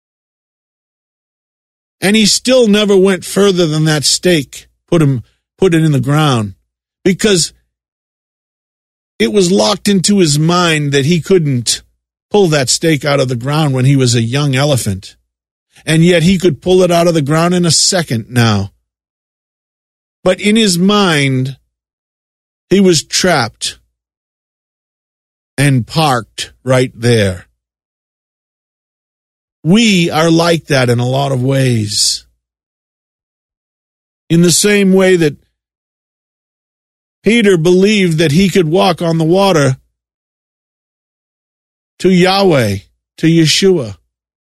And he still never went further than that stake, put him, put it in the ground, because it was locked into his mind that he couldn't pull that stake out of the ground when he was a young elephant. And yet he could pull it out of the ground in a second now. But in his mind, he was trapped and parked right there. We are like that in a lot of ways. In the same way that Peter believed that he could walk on the water to Yahweh, to Yeshua.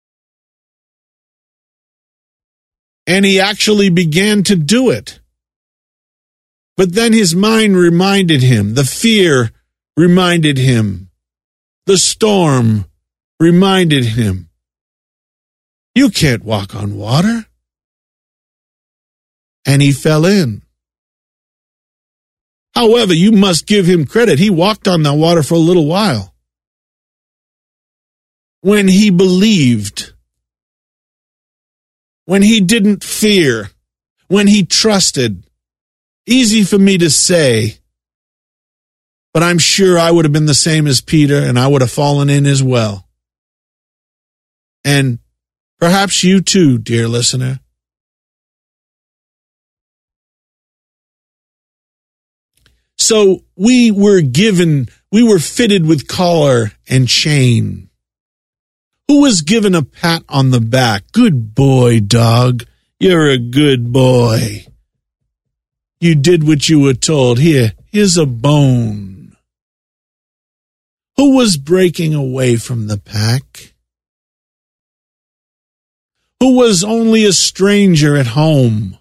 And he actually began to do it. But then his mind reminded him, the fear reminded him, the storm reminded him, you can't walk on water. And he fell in. However, you must give him credit. He walked on the water for a little while. When he believed, when he didn't fear, when he trusted. Easy for me to say, but I'm sure I would have been the same as Peter, and I would have fallen in as well. And perhaps you too, dear listener. So we were given, we were fitted with collar and chain. Who was given a pat on the back? Good boy, dog. You're a good boy. You did what you were told. Here, here's a bone. Who was breaking away from the pack? Who was only a stranger at home?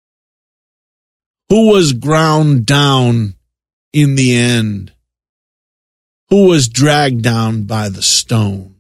Who was ground down in the end? Who was dragged down by the stone?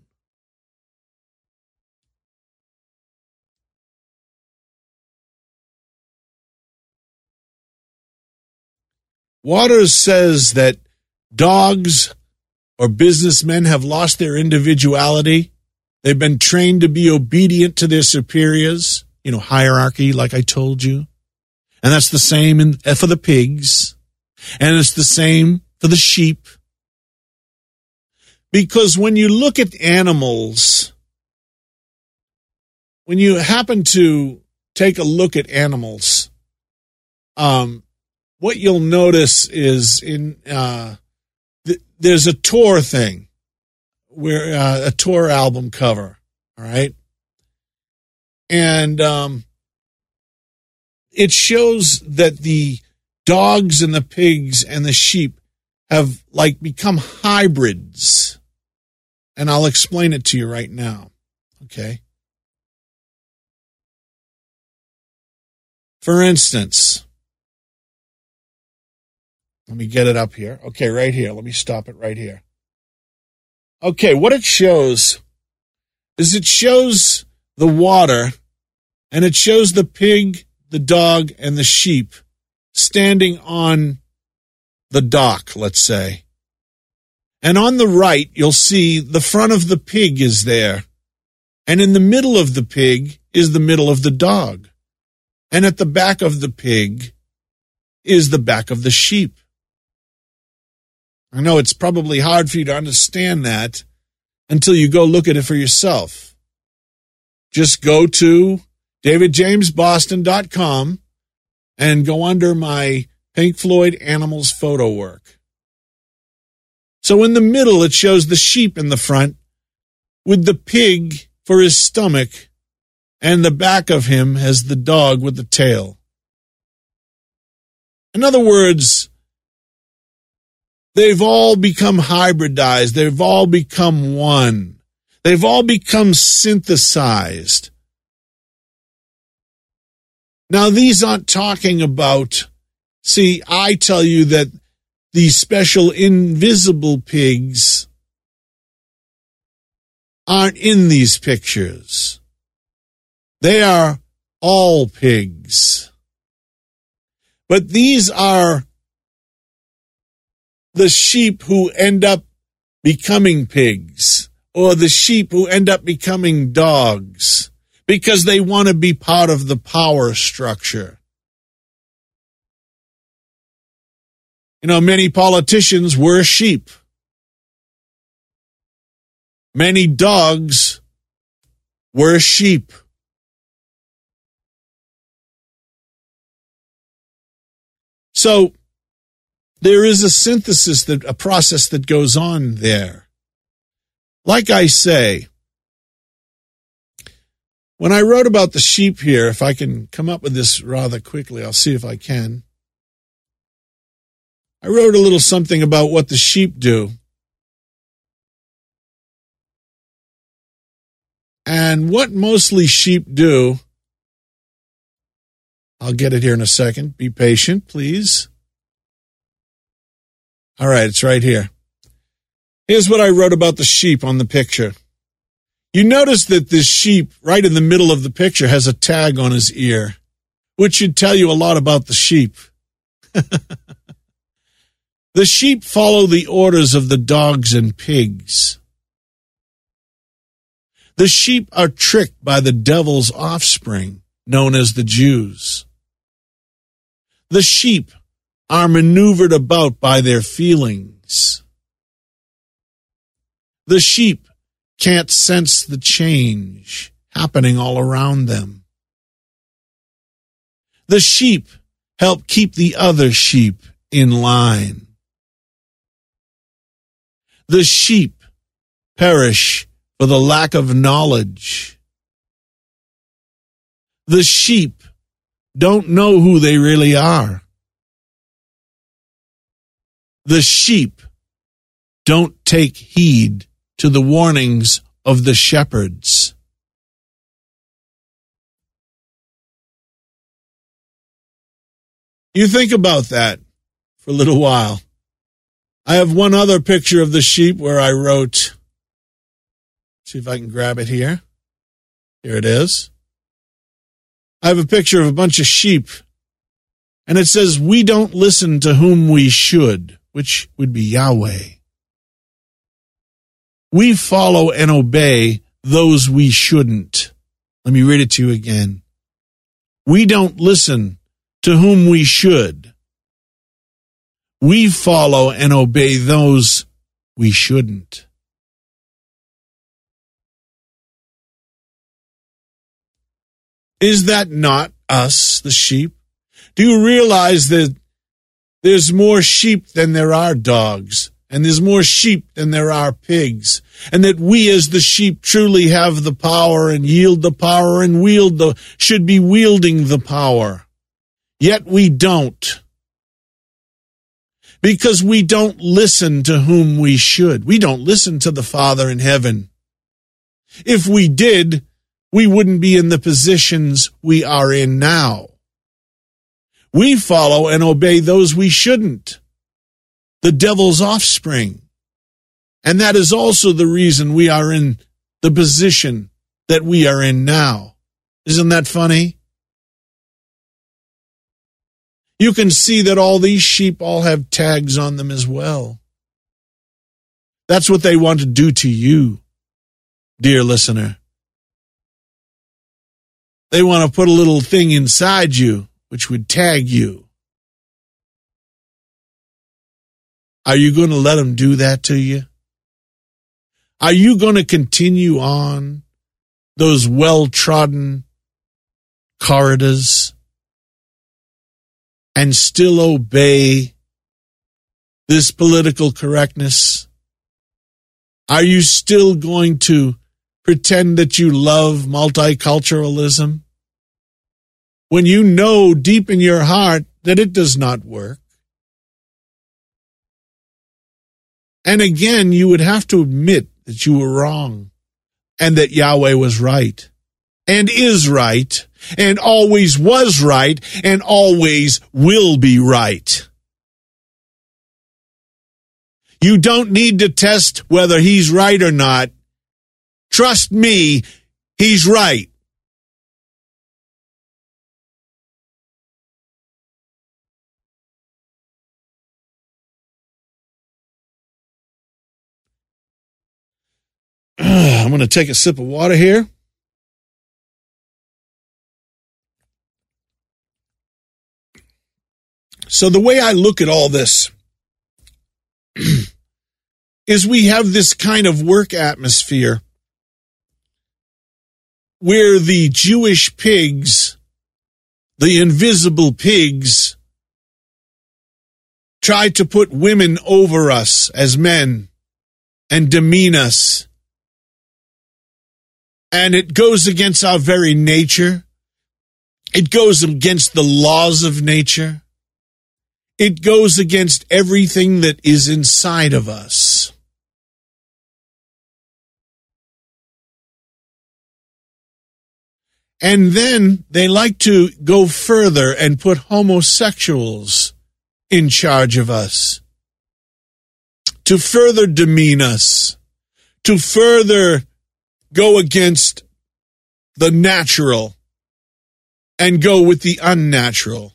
Waters says that dogs or businessmen have lost their individuality. They've been trained to be obedient to their superiors, you know, hierarchy, like I told you. And that's the same in, for the pigs. And it's the same for the sheep. Because when you look at animals, when you happen to take a look at animals, um, what you'll notice is in uh, th- there's a tour thing, where uh, a tour album cover, all right, and um, it shows that the dogs and the pigs and the sheep have like become hybrids, and I'll explain it to you right now, okay? For instance, let me get it up here. Okay, right here. Let me stop it right here. Okay, what it shows is it shows the water, and it shows the pig, the dog, and the sheep standing on the dock, let's say. And on the right, you'll see the front of the pig is there. And in the middle of the pig is the middle of the dog. And at the back of the pig is the back of the sheep. I know it's probably hard for you to understand that until you go look at it for yourself. Just go to david james boston dot com and go under my Pink Floyd Animals photo work. So in the middle, it shows the sheep in the front with the pig for his stomach, and the back of him has the dog with the tail. In other words, they've all become hybridized. They've all become one. They've all become synthesized. Now, these aren't talking about, see, I tell you that these special invisible pigs aren't in these pictures. They are all pigs. But these are the sheep who end up becoming pigs, or the sheep who end up becoming dogs, because they want to be part of the power structure. You know, many politicians were sheep. Many dogs were sheep. So there is a synthesis, that a process that goes on there. Like I say, when I wrote about the sheep here, if I can come up with this rather quickly, I'll see if I can. I wrote a little something about what the sheep do. And what mostly sheep do, I'll get it here in a second. Be patient, please. All right, it's right here. Here's what I wrote about the sheep on the picture. You notice that this sheep right in the middle of the picture has a tag on his ear, which should tell you a lot about the sheep. The sheep follow the orders of the dogs and pigs. The sheep are tricked by the devil's offspring, known as the Jews. The sheep are maneuvered about by their feelings. The sheep can't sense the change happening all around them. The sheep help keep the other sheep in line. The sheep perish for the lack of knowledge. The sheep don't know who they really are. The sheep don't take heed to the warnings of the shepherds. You think about that for a little while. I have one other picture of the sheep where I wrote, see if I can grab it here. Here it is. I have a picture of a bunch of sheep, and it says, "We don't listen to whom we should," which would be Yahweh. We follow and obey those we shouldn't. Let me read it to you again. We don't listen to whom we should. We follow and obey those we shouldn't. Is that not us, the sheep? Do you realize that There's more sheep than there are dogs, and there's more sheep than there are pigs, and that we as the sheep truly have the power and yield the power and wield the, should be wielding the power. Yet we don't. Because we don't listen to whom we should. We don't listen to the Father in heaven. If we did, we wouldn't be in the positions we are in now. We follow and obey those we shouldn't, the devil's offspring. And that is also the reason we are in the position that we are in now. Isn't that funny? You can see that all these sheep all have tags on them as well. That's what they want to do to you, dear listener. They want to put a little thing inside you, which would tag you. Are you going to let them do that to you? Are you going to continue on those well-trodden corridors and still obey this political correctness? Are you still going to pretend that you love multiculturalism when you know deep in your heart that it does not work? And again, you would have to admit that you were wrong and that Yahweh was right and is right and always was right and always will be right. You don't need to test whether he's right or not. Trust me, he's right. I'm going to take a sip of water here. So the way I look at all this is we have this kind of work atmosphere where the Jewish pigs, the invisible pigs, try to put women over us as men and demean us. And it goes against our very nature. It goes against the laws of nature. It goes against everything that is inside of us. And then they like to go further and put homosexuals in charge of us, to further demean us, to further go against the natural and go with the unnatural.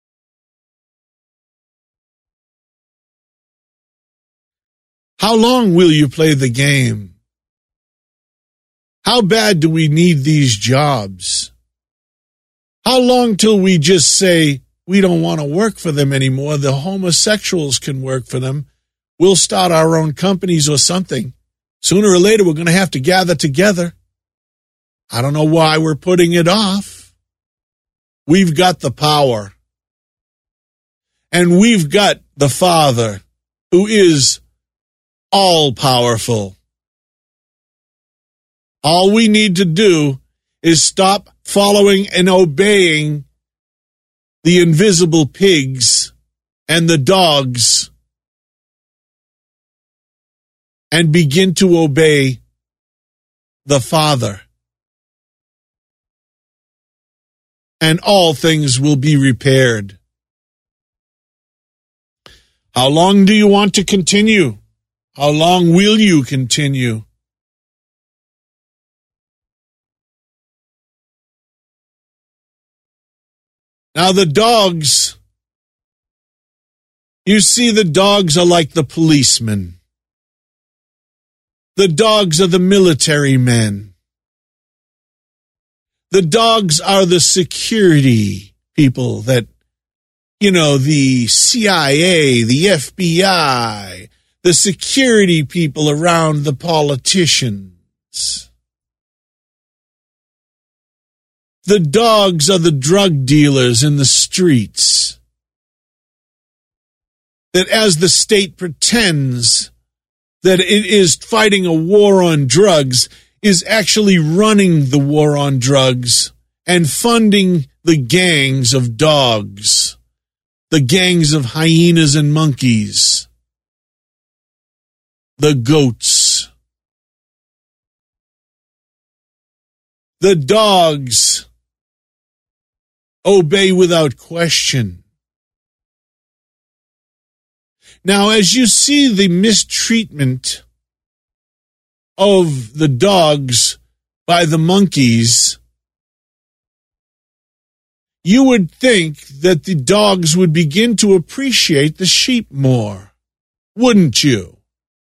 How long will you play the game? How bad do we need these jobs? How long till we just say we don't want to work for them anymore? The homosexuals can work for them. We'll start our own companies or something. Sooner or later, we're going to have to gather together. I don't know why we're putting it off. We've got the power. And we've got the Father who is all-powerful. All we need to do is stop following and obeying the invisible pigs and the dogs and begin to obey the Father. And all things will be repaired. How long do you want to continue? How long will you continue? Now the dogs, you see, the dogs are like the policemen. The dogs are the military men. The dogs are the security people that, you know, the C I A, the F B I, the security people around the politicians. The dogs are the drug dealers in the streets. that as the state pretends that it is fighting a war on drugs, is actually running the war on drugs and funding the gangs of dogs, the gangs of hyenas and monkeys, the goats. The dogs obey without question. Now, as you see the mistreatment of the dogs by the monkeys, you would think that the dogs would begin to appreciate the sheep more, wouldn't you?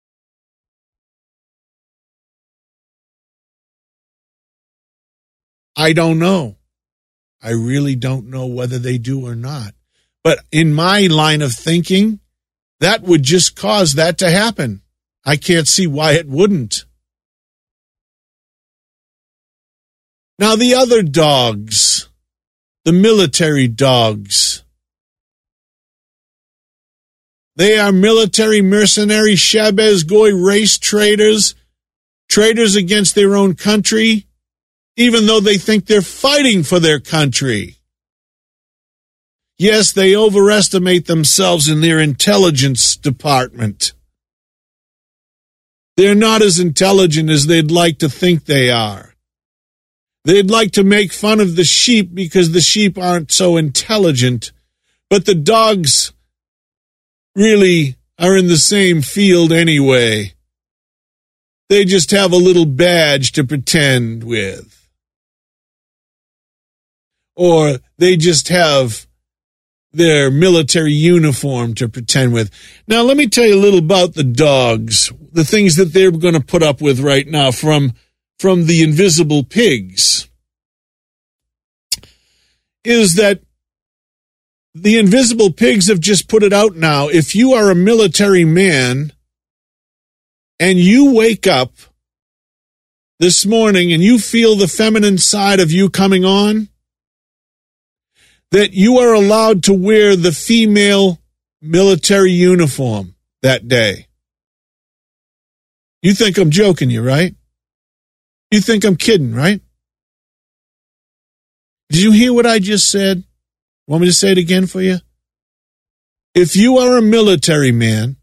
I don't know. I really don't know whether they do or not. But in my line of thinking, that would just cause that to happen. I can't see why it wouldn't. Now, the other dogs, the military dogs, they are military mercenary, Shabez Goy race traders, traitors against their own country, even though they think they're fighting for their country. Yes, they overestimate themselves in their intelligence department. They're not as intelligent as they'd like to think they are. They'd like to make fun of the sheep because the sheep aren't so intelligent, but the dogs really are in the same field anyway. They just have a little badge to pretend with. Or they just have their military uniform to pretend with. Now, let me tell you a little about the dogs, the things that they're going to put up with right now from, from the invisible pigs, is that the invisible pigs have just put it out now. If you are a military man and you wake up this morning and you feel the feminine side of you coming on, that you are allowed to wear the female military uniform that day. You think I'm joking you, right? You think I'm kidding, right? Did you hear what I just said? Want me to say it again for you? If you are a military man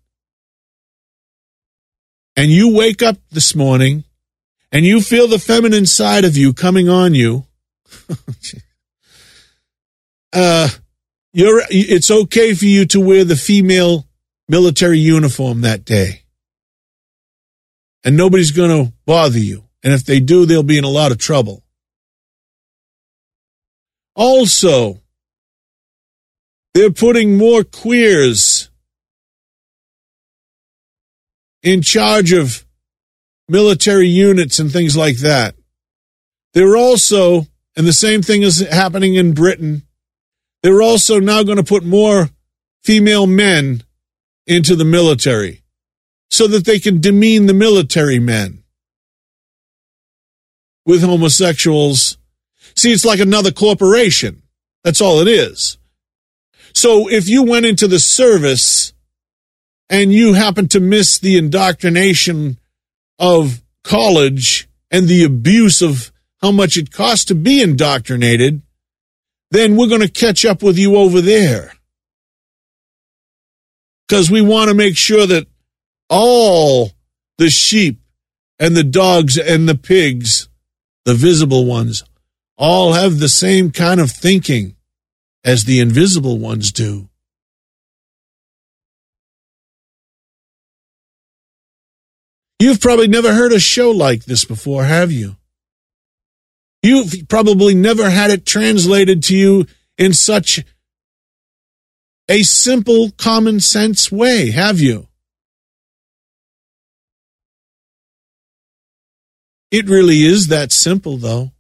and you wake up this morning and you feel the feminine side of you coming on you, uh, you're, it's okay for you to wear the female military uniform that day. And nobody's going to bother you. And if they do, they'll be in a lot of trouble. Also, they're putting more queers in charge of military units and things like that. They're also, and the same thing is happening in Britain, they're also now going to put more female men into the military so that they can demean the military men with homosexuals. See, it's like another corporation. That's all it is. So if you went into the service and you happened to miss the indoctrination of college and the abuse of how much it costs to be indoctrinated, then we're going to catch up with you over there. Because we want to make sure that all the sheep and the dogs and the pigs, the visible ones, all have the same kind of thinking as the invisible ones do. You've probably never heard a show like this before, have you? You've probably never had it translated to you in such a simple, common sense way, have you? It really is that simple, though.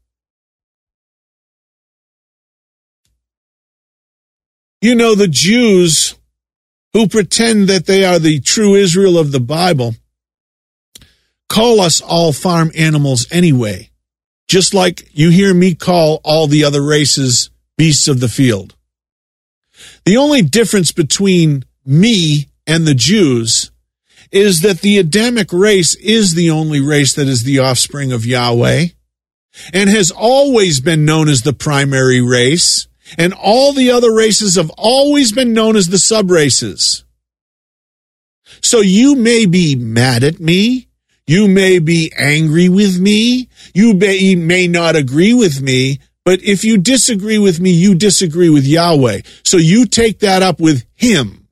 You know, the Jews who pretend that they are the true Israel of the Bible call us all farm animals anyway, just like you hear me call all the other races beasts of the field. The only difference between me and the Jews is that the Adamic race is the only race that is the offspring of Yahweh and has always been known as the primary race, and all the other races have always been known as the subraces. So you may be mad at me, you may be angry with me, you may, may not agree with me, but if you disagree with me, you disagree with Yahweh. So you take that up with him.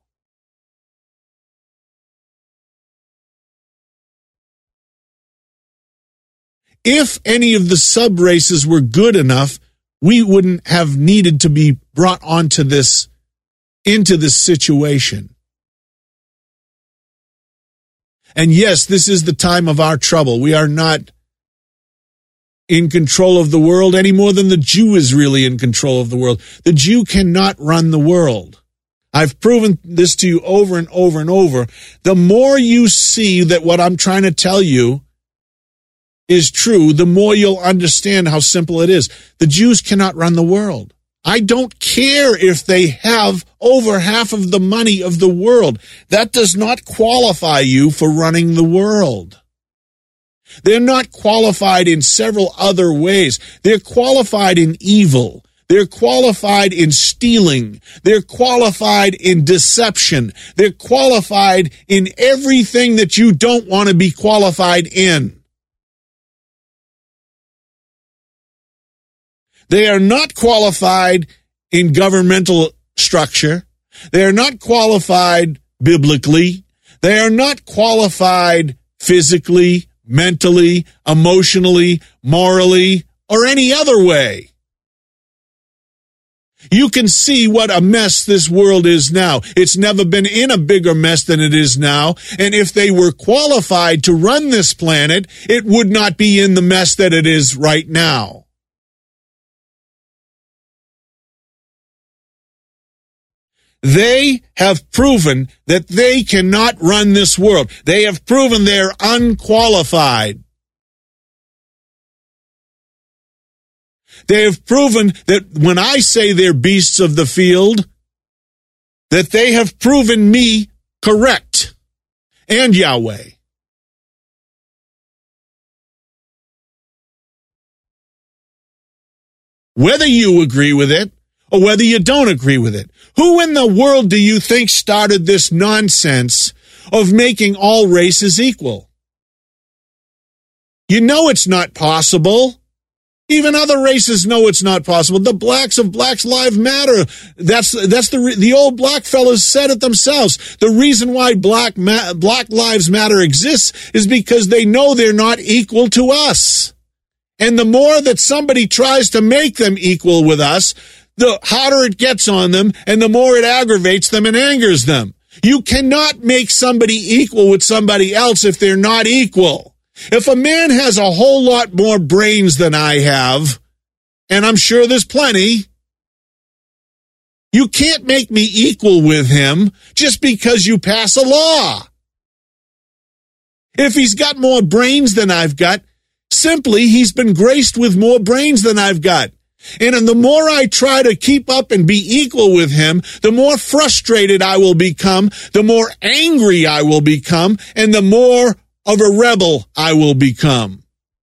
If any of the sub-races were good enough, we wouldn't have needed to be brought onto this, into this situation. And yes, this is the time of our trouble. We are not in control of the world any more than the Jew is really in control of the world. The Jew cannot run the world. I've proven this to you over and over and over. The more you see that what I'm trying to tell you is true, the more you'll understand how simple it is. The Jews cannot run the world. I don't care if they have over half of the money of the world. That does not qualify you for running the world. They're not qualified in several other ways. They're qualified in evil. They're qualified in stealing. They're qualified in deception. They're qualified in everything that you don't want to be qualified in. They are not qualified in governmental structure. They are not qualified biblically. They are not qualified physically, mentally, emotionally, morally, or any other way. You can see what a mess this world is now. It's never been in a bigger mess than it is now. And if they were qualified to run this planet, it would not be in the mess that it is right now. They have proven that they cannot run this world. They have proven they're unqualified. They have proven that when I say they're beasts of the field, that they have proven me correct and Yahweh. Whether you agree with it or whether you don't agree with it, who in the world do you think started this nonsense of making all races equal? You know it's not possible. Even other races know it's not possible. The blacks of Blacks Lives Matter, that's that's the the old black fellas said it themselves. The reason why Black Ma- Black Lives Matter exists is because they know they're not equal to us. And the more that somebody tries to make them equal with us, the harder it gets on them, and the more it aggravates them and angers them. You cannot make somebody equal with somebody else if they're not equal. If a man has a whole lot more brains than I have, and I'm sure there's plenty, you can't make me equal with him just because you pass a law. If he's got more brains than I've got, simply he's been graced with more brains than I've got. And the more I try to keep up and be equal with him, the more frustrated I will become, the more angry I will become, and the more of a rebel I will become.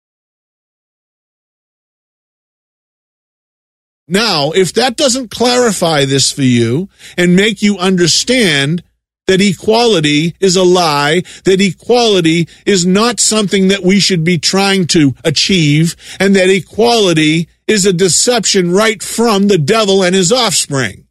Now, if that doesn't clarify this for you and make you understand that equality is a lie, that equality is not something that we should be trying to achieve, and that equality is a deception right from the devil and his offspring.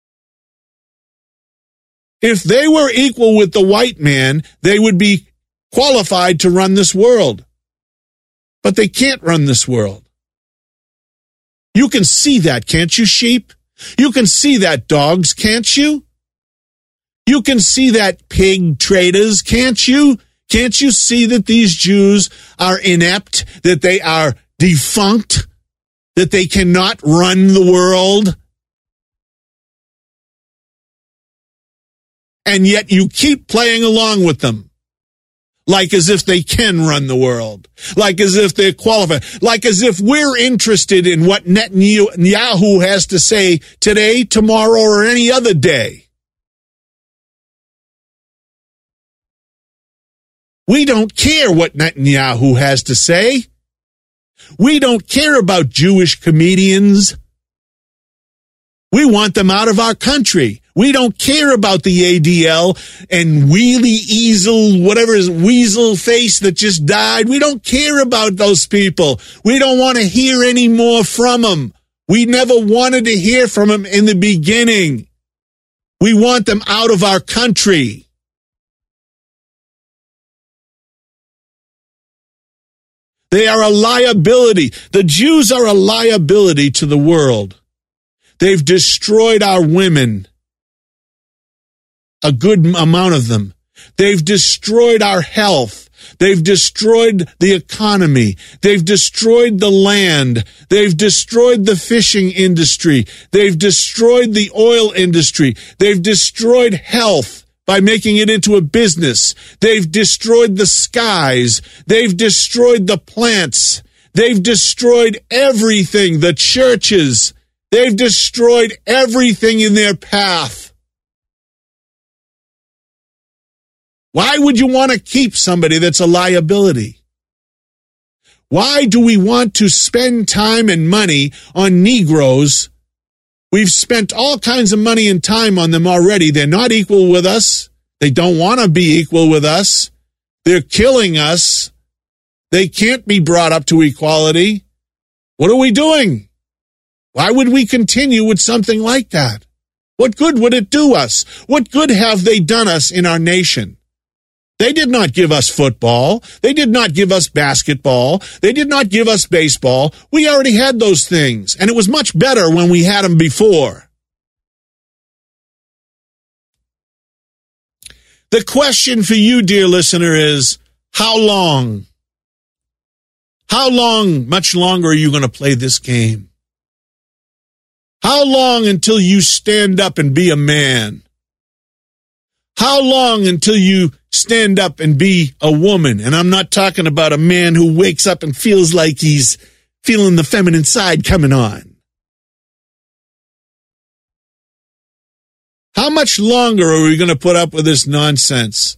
If they were equal with the white man, they would be qualified to run this world. But they can't run this world. You can see that, can't you, sheep? You can see that, dogs, can't you? You can see that, pig traders, can't you? Can't you see that these Jews are inept, that they are defunct, that they cannot run the world? And yet you keep playing along with them, like as if they can run the world, like as if they're qualified, like as if we're interested in what Netanyahu has to say today, tomorrow, or any other day. We don't care what Netanyahu has to say. We don't care about Jewish comedians. We want them out of our country. We don't care about the A D L and Wheelie Easel, whatever his weasel face that just died. We don't care about those people. We don't want to hear any more from them. We never wanted to hear from them in the beginning. We want them out of our country. They are a liability. The Jews are a liability to the world. They've destroyed our women, a good amount of them. They've destroyed our health. They've destroyed the economy. They've destroyed the land. They've destroyed the fishing industry. They've destroyed the oil industry. They've destroyed health by making it into a business. They've destroyed the skies. They've destroyed the plants. They've destroyed everything, the churches. They've destroyed everything in their path. Why would you want to keep somebody that's a liability? Why do we want to spend time and money on Negroes? We've spent all kinds of money and time on them already. They're not equal with us. They don't want to be equal with us. They're killing us. They can't be brought up to equality. What are we doing? Why would we continue with something like that? What good would it do us? What good have they done us in our nation? They did not give us football. They did not give us basketball. They did not give us baseball. We already had those things, and it was much better when we had them before. The question for you, dear listener, is how long? How long, much longer, are you going to play this game? How long until you stand up and be a man? How long until you stand up and be a woman? And I'm not talking about a man who wakes up and feels like he's feeling the feminine side coming on. How much longer are we going to put up with this nonsense?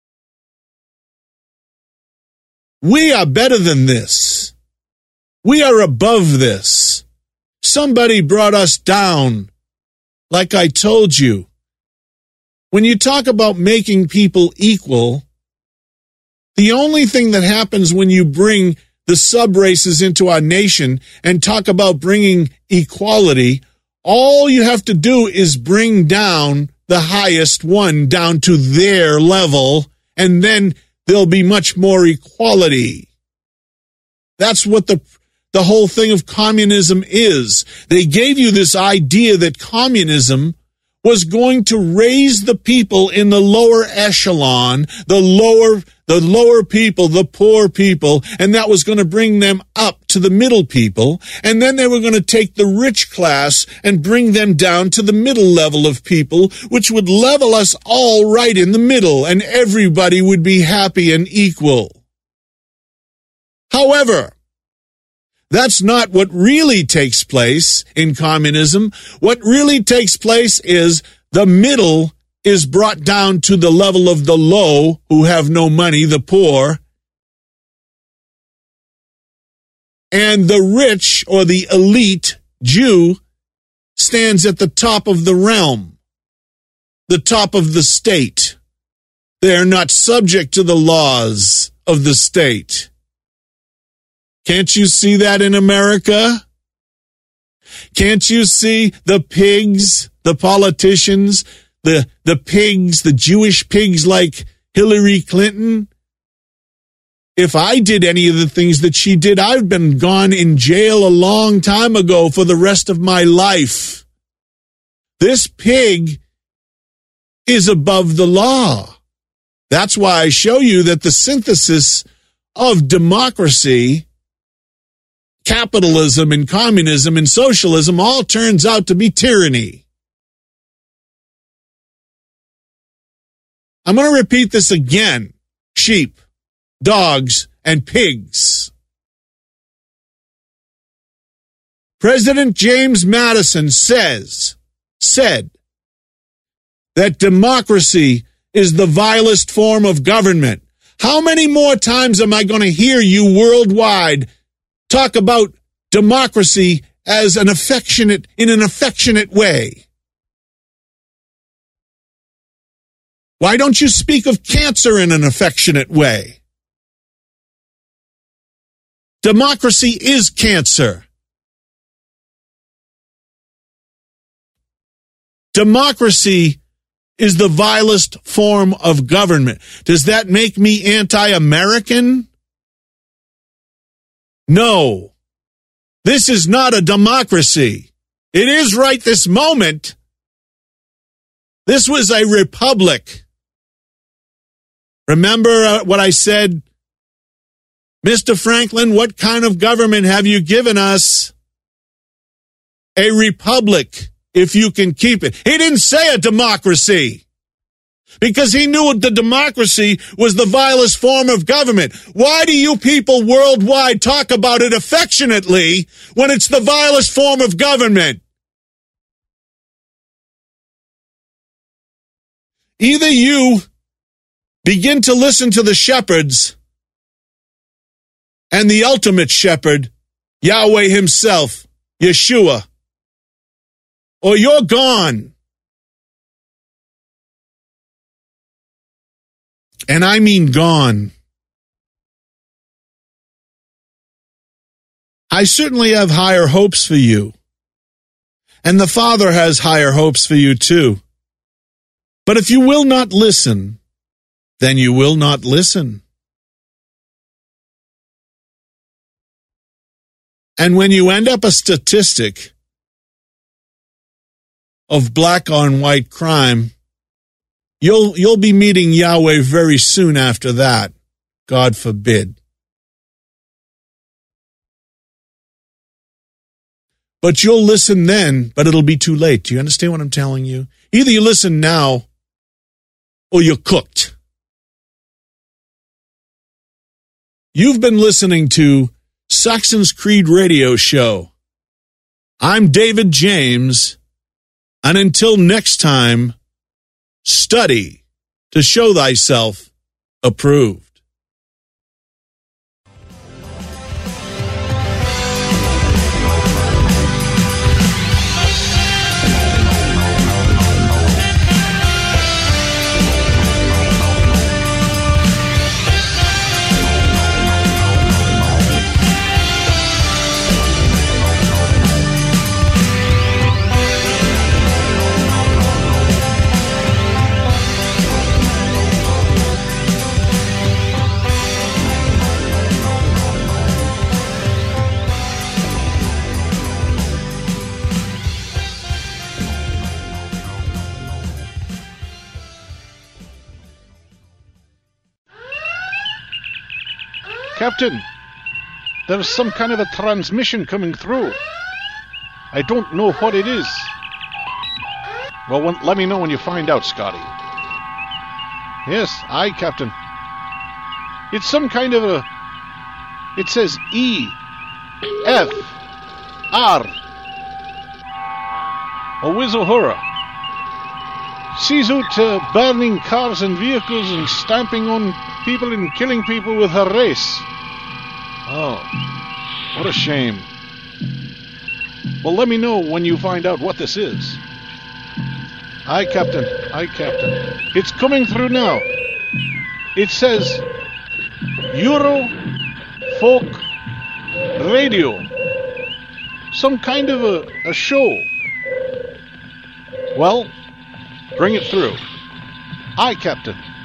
We are better than this. We are above this. Somebody brought us down, like I told you. When you talk about making people equal, the only thing that happens when you bring the sub-races into our nation and talk about bringing equality, all you have to do is bring down the highest one down to their level, and then there'll be much more equality. That's what the the whole thing of communism is. They gave you this idea that communism was going to raise the people in the lower echelon, the lower the lower people, the poor people, and that was going to bring them up to the middle people, and then they were going to take the rich class and bring them down to the middle level of people, which would level us all right in the middle, and everybody would be happy and equal. However, that's not what really takes place in communism. What really takes place is the middle is brought down to the level of the low, who have no money, the poor, and the rich or the elite Jew stands at the top of the realm, the top of the state. They are not subject to the laws of the state. Can't you see that in America? Can't you see the pigs, the politicians, the, the pigs, the Jewish pigs like Hillary Clinton? If I did any of the things that she did, I've been gone in jail a long time ago for the rest of my life. This pig is above the law. That's why I show you that the synthesis of democracy, capitalism and communism and socialism all turns out to be tyranny. I'm going to repeat this again. Sheep, dogs, and pigs. President James Madison says, said that democracy is the vilest form of government. How many more times am I going to hear you worldwide talk about democracy as an affectionate, in an affectionate way? Why don't you speak of cancer in an affectionate way? Democracy is cancer. Democracy is the vilest form of government. Does that make me anti-American? No. This is not a democracy. It is right this moment. This was a republic. Remember uh, what I said? Mister Franklin, what kind of government have you given us? A republic, if you can keep it. He didn't say a democracy, because he knew the democracy was the vilest form of government. Why do you people worldwide talk about it affectionately when it's the vilest form of government? Either you begin to listen to the shepherds and the ultimate shepherd, Yahweh himself, Yeshua, or you're gone. And I mean gone. I certainly have higher hopes for you. And the Father has higher hopes for you too. But if you will not listen, then you will not listen. And when you end up a statistic of black on white crime, you'll you'll be meeting Yahweh very soon after that. God forbid. But you'll listen then, but it'll be too late. Do you understand what I'm telling you? Either you listen now or you're cooked. You've been listening to Saxon's Creed Radio Show. I'm David James, and until next time, study to show thyself approved. Captain, there's some kind of a transmission coming through. I don't know what it is. Well, when, let me know when you find out, Scotty. Yes, aye, Captain. It's some kind of a... It says E, F, R. A Wizohura. Sees out uh, burning cars and vehicles and stamping on people and killing people with her race. Oh, what a shame. Well, let me know when you find out what this is. Aye, Captain. Aye, Captain. It's coming through now. It says Euro Folk Radio. Some kind of a, a show. Well, bring it through. Aye, Captain.